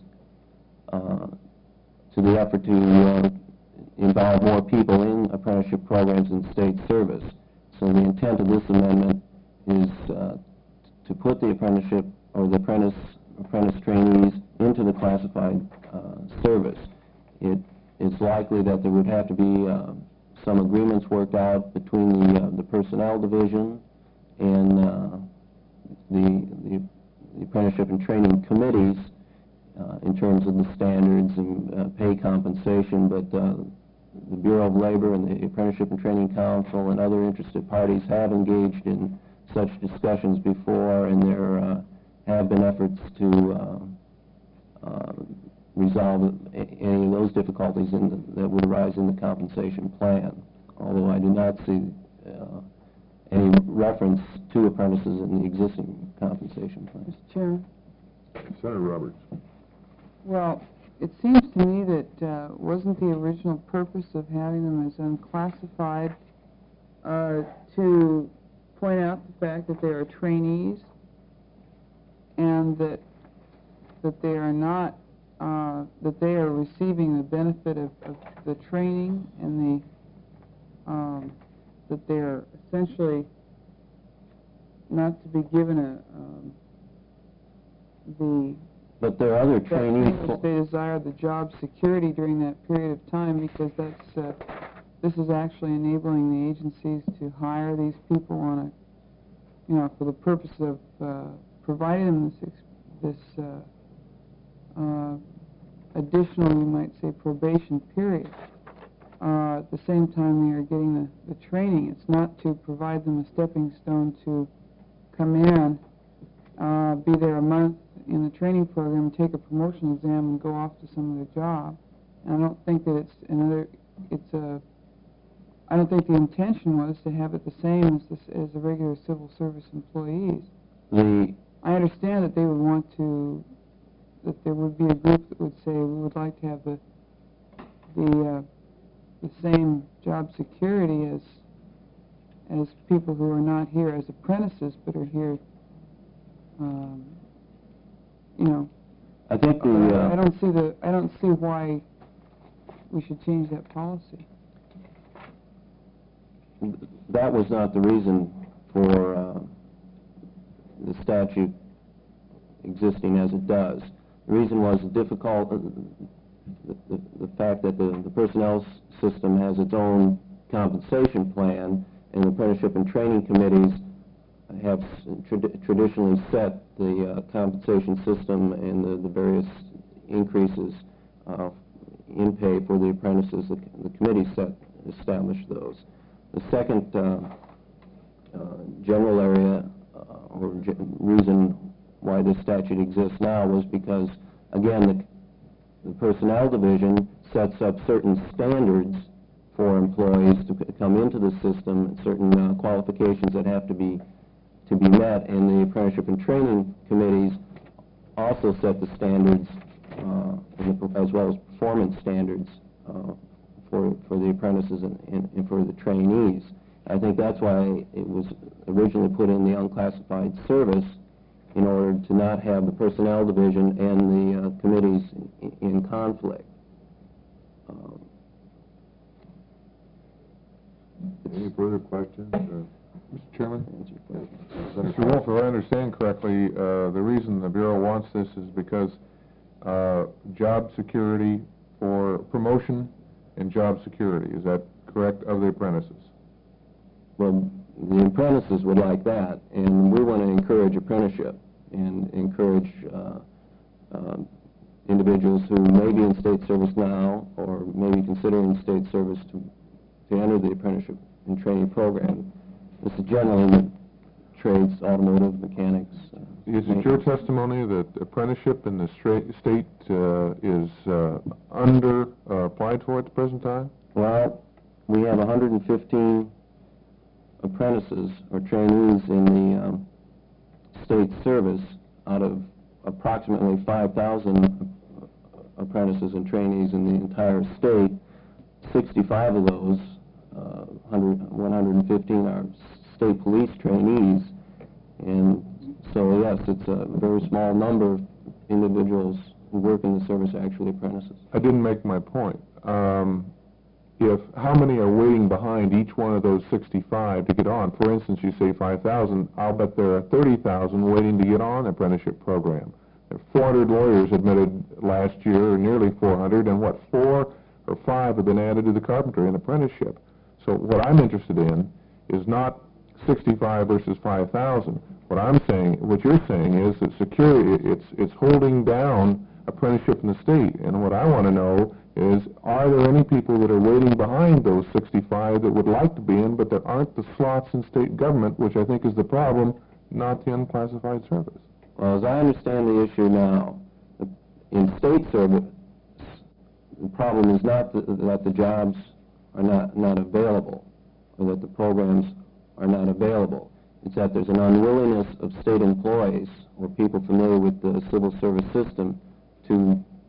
to the effort to involve more people in apprenticeship programs in state service. So the intent of this amendment is to put the apprenticeship or the apprentice trainees into the classified service. It is likely that there would have to be some agreements worked out between the Personnel Division and the apprenticeship and training committees in terms of the standards and pay compensation, but the Bureau of Labor and the Apprenticeship and Training Council and other interested parties have engaged in such discussions before, and there have been efforts to resolve any of those difficulties that would arise in the compensation plan, although I do not see any reference to apprentices in the existing compensation plan. Mr. Chairman? Senator Roberts. Well, it seems to me that wasn't the original purpose of having them as unclassified to point out the fact that they are trainees and that they are not that they are receiving the benefit of the training and that they are essentially not to be given But there are other trainees. They desire the job security during that period of time, because this is actually enabling the agencies to hire these people on for the purpose of providing them this additional, you might say, probation period. At the same time, they are getting the training. It's not to provide them a stepping stone to come in, be there a month in the training program, take a promotion exam, and go off to some other job. And I don't think that I don't think the intention was to have it the same as the regular civil service employees. I understand that they would want to, that there would be a group that would say we would like to have the same job security as people who are not here as apprentices but are here. I think I don't see why we should change that policy. that was not the reason for the statute existing as it does. The reason was the fact that the personnel system has its own compensation plan, and the apprenticeship and training committees have traditionally set the compensation system and the various increases in pay for the apprentices. The committee established those. The second general area or reason why this statute exists now was because, again, the personnel division sets up certain standards for employees to come into the system, certain qualifications that have to be met, and the apprenticeship and training committees also set the standards as well as performance standards for the apprentices and for the trainees. I think that's why it was originally put in the unclassified service, in order to not have the personnel division and the committees in conflict. Any further questions? Mr. Chairman? Mr. Wolf, if I understand correctly, the reason the Bureau wants this is because job security for promotion and job security. Is that correct, of the apprentices? Well, the apprentices would like that, and we want to encourage apprenticeship and encourage individuals who may be in state service now or may be considering state service to enter the apprenticeship and training program. This is generally trades, automotive, mechanics. Is it your testimony that apprenticeship in the state is under applied for at the present time? Well, we have 115 apprentices or trainees in the state service out of approximately 5,000 apprentices and trainees in the entire state. 65 of those, 115 are state police trainees, and so yes, it's a very small number of individuals who work in the service actually apprentices. I didn't make my point. How many are waiting behind each one of those 65 to get on? For instance, you say 5,000. I'll bet there are 30,000 waiting to get on the apprenticeship program. There are 400 lawyers admitted last year, or nearly 400, and 4 or 5 have been added to the carpentry and apprenticeship. So what I'm interested in is not 65 versus 5,000. What you're saying is that security, it's holding down apprenticeship in the state. And what I want to know is, are there any people that are waiting behind those 65 that would like to be in, but there aren't the slots in state government, which I think is the problem, not the unclassified service? Well, as I understand the issue now, in state service, the problem is not that the jobs are not available, or that the programs are not available. It's that there's an unwillingness of state employees or people familiar with the civil service system to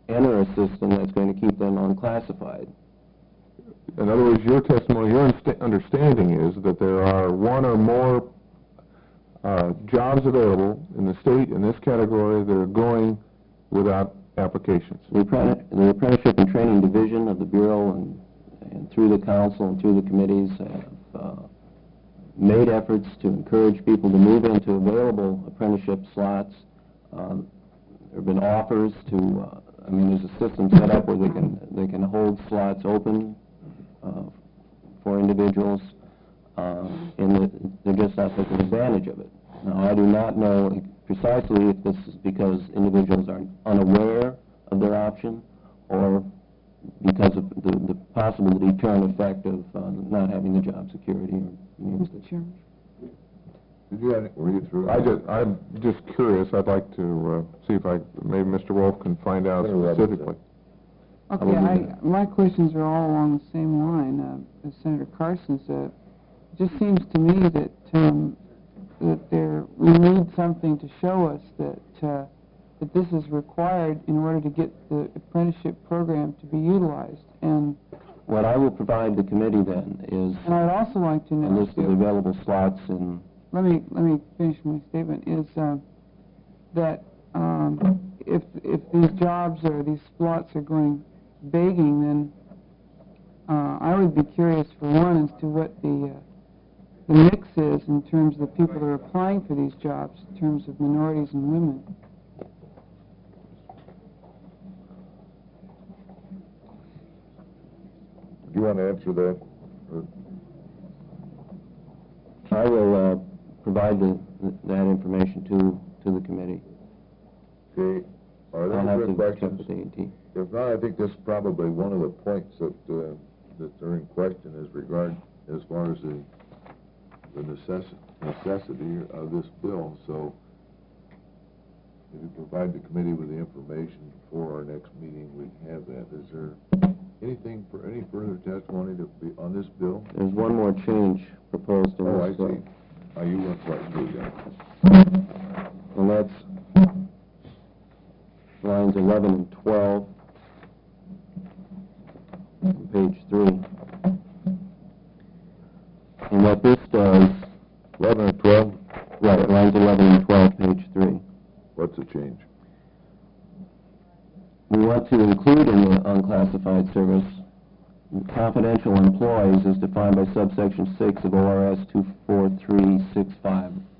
enter a system that's going to keep them unclassified. In other words, your testimony, your understanding is that there are one or more jobs available in the state in this category that are going without applications. The Apprenticeship and Training Division of the Bureau and through the council and through the committees have made efforts to encourage people to move into available apprenticeship slots. There have been offers to, I mean, there's a system set up where they can hold slots open for individuals, and they're just not taking advantage of it. Now, I do not know precisely if this is because individuals are unaware of their option or because of the possible deterrent effect of not having the job security. Mr. Chairman. Did you have, were you through? I'm just curious. I'd like to see if maybe Mr. Wolf can find out specifically. Okay, my questions are all along the same line as Senator Carson's. It just seems to me that we need something to show us that this is required in order to get the apprenticeship program to be utilized. And what I will provide the committee then is and I'd also like to know a list of available slots and. Let me finish my statement. Is that if these jobs or these slots are going begging, then I would be curious for one as to what the mix is in terms of the people that are applying for these jobs, in terms of minorities and women. Do you want to answer that? I will provide that information to the committee. Okay. Are there I'll any have further to questions? check with AT. If not, I think this is probably one of the points that are in question as far as the necessity of this bill. So if you provide the committee with the information for our next meeting, we have that. Is there anything for any further testimony to be on this bill? There's one more change proposed in Oh, I this see. bill. You went right through that. And that's lines 11 and 12 on page 3. And what this does... 11 and 12? Right, lines 11 and 12, page 3. What's the change? We want to include in the unclassified service confidential employees as defined by subsection 6 of ORS 243650.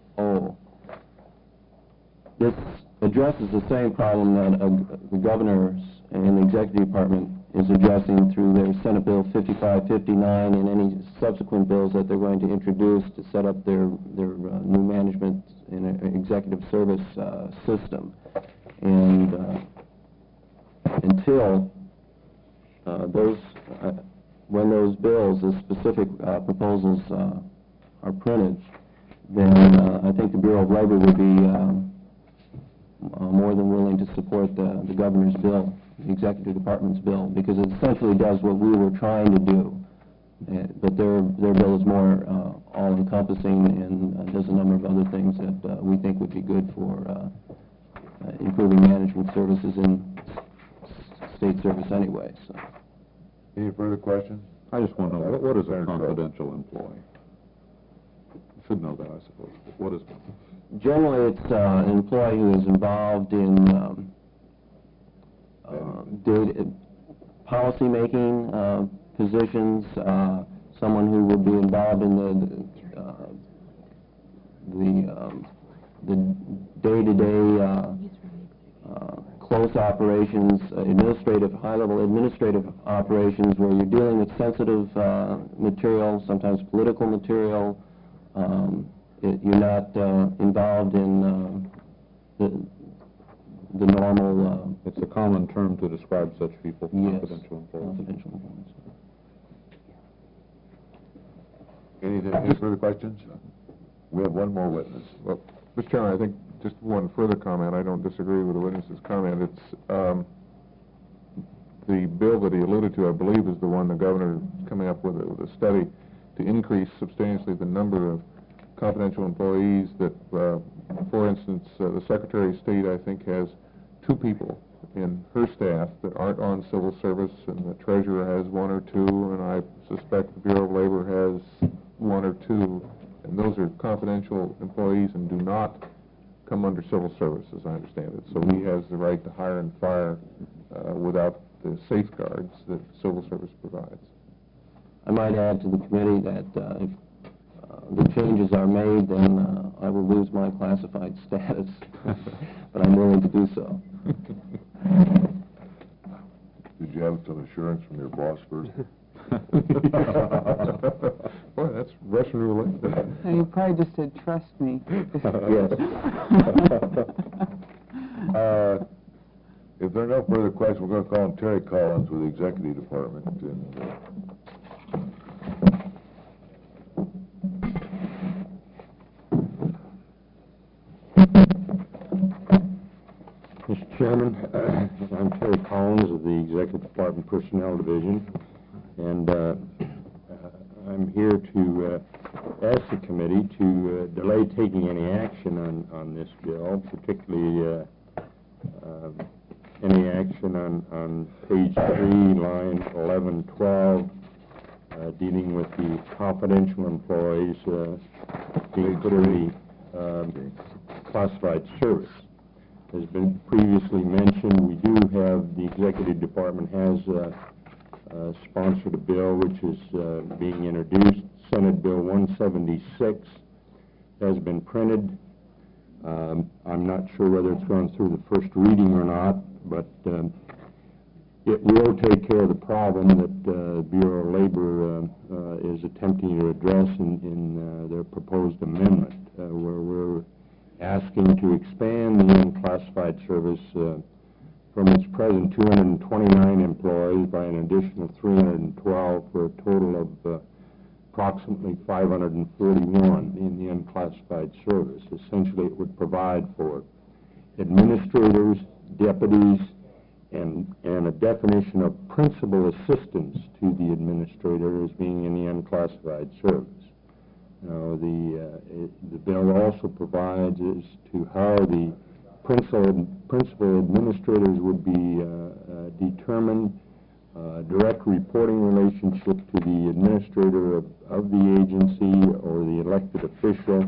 This addresses the same problem that the governors and the executive department is addressing through their Senate Bill 5559 and any subsequent bills that they're going to introduce to set up their new management and executive service system. And until when those bills, the specific proposals are printed, then I think the Bureau of Labor would be more than willing to support the governor's bill, the executive department's bill, because it essentially does what we were trying to do. But their bill is more all-encompassing and does a number of other things that we think would be good for improving management services in state service anyway. So. Any further questions? I just want to know, what is a confidential employee? You should know that, I suppose. But what is it? Generally, it's an employee who is involved in policy-making positions, someone who would be involved in the day-to-day close operations, high-level administrative operations where you're dealing with sensitive material, sometimes political material. You're not involved in the normal... It's a common term to describe such people, yes, confidential employees. Confidential employees. Any further questions? We have one more witness. Well, Mr. Chairman, I think just one further comment. I don't disagree with the witness's comment. It's the bill that he alluded to, I believe, is the one the governor is coming up with a study to increase substantially the number of confidential employees that, for instance, the Secretary of State, I think, has 2 people in her staff that aren't on civil service, and the treasurer has one or two, and I suspect the Bureau of Labor has one or two, and those are confidential employees and do not come under civil service, as I understand it. So he has the right to hire and fire without the safeguards that civil service provides. I might add to the committee that if the changes are made, then I will lose my classified status, but I'm willing to do so. Did you have some assurance from your boss first? Boy, that's Russian roulette. And you probably just said, trust me. Yes. If there are no further questions, we're going to call on Terry Collins with the Executive Department. Mr. Chairman, I'm Terry Collins of the Executive Department Personnel Division, and I'm here to ask the committee to delay taking any action on this bill, particularly any action on page 3, line 11, 12, dealing with the confidential employees being put in the classified service. As been previously mentioned, we do have, the Executive Department has sponsored a bill which is being introduced. Senate Bill 176 has been printed. I'm not sure whether it's gone through the first reading or not, but it will take care of the problem that Bureau of Labor is attempting to address in their proposed amendment, where we're asking to expand the unclassified service from its present 229 employees by an additional 312 for a total of approximately 541 in the unclassified service. Essentially, it would provide for administrators, deputies, and a definition of principal assistants to the administrator as being in the unclassified service. Now, the bill also provides as to how the principal administrators would be determined, direct reporting relationship to the administrator of the agency or the elected official,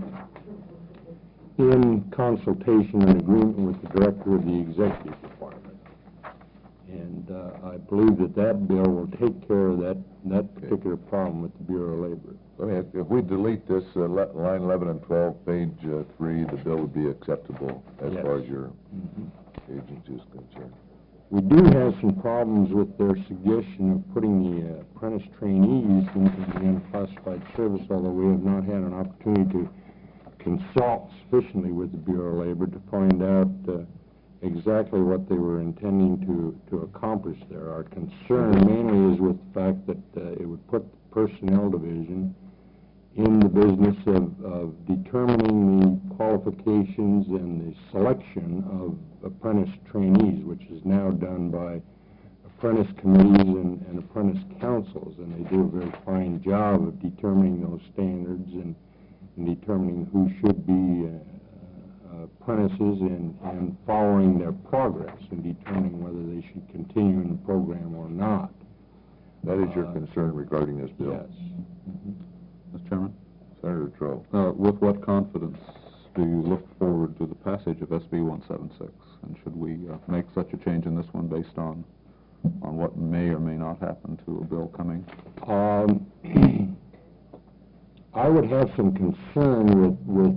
in consultation and agreement with the director of the Executive Department. And I believe that bill will take care of that particular problem with the Bureau of Labor. If we delete this line 11 and 12, page 3, the bill would be acceptable as far as your agency is concerned. We do have some problems with their suggestion of putting the apprentice trainees into the unclassified service, although we have not had an opportunity to consult sufficiently with the Bureau of Labor to find out exactly what they were intending to accomplish there. Our concern mainly is with the fact that it would put the Personnel Division in the business of determining the qualifications and the selection of apprentice trainees, which is now done by apprentice committees and apprentice councils, and they do a very fine job of determining those standards and determining who should be apprentices and following their progress and determining whether they should continue in the program or not. That is your concern regarding this bill? Yes. Mr. Chairman? Senator Trout. With what confidence do you look forward to the passage of SB 176? And should we make such a change in this one based on what may or may not happen to a bill coming? I would have some concern with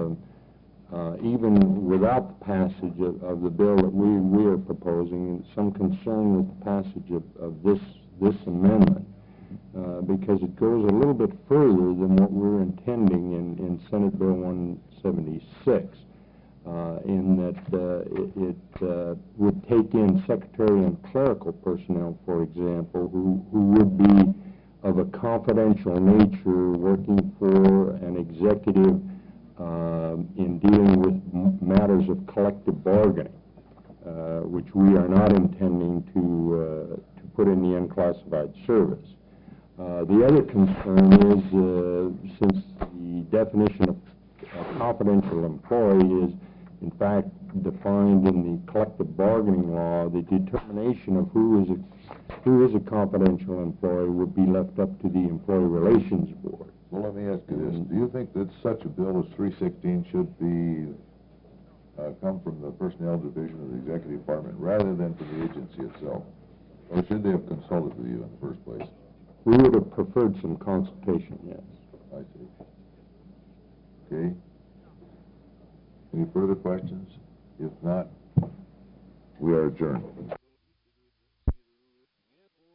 even without the passage of the bill that we are proposing, some concern with the passage of this amendment, because it goes a little bit further than what we're intending in Senate Bill 176, in that it would take in secretarial and clerical personnel, for example, who would be of a confidential nature, working for an executive in dealing with matters of collective bargaining, which we are not intending to put in the unclassified service. The other concern is, since the definition of a confidential employee in fact, defined in the collective bargaining law, the determination of who is a confidential employee would be left up to the Employee Relations Board. Well, let me ask you this. Do you think that such a bill as 316 should be, come from the Personnel Division of the Executive Department rather than from the agency itself? Or should they have consulted with you in the first place? We would have preferred some consultation, yes. I see. Okay. Any further questions? If not, we are adjourned.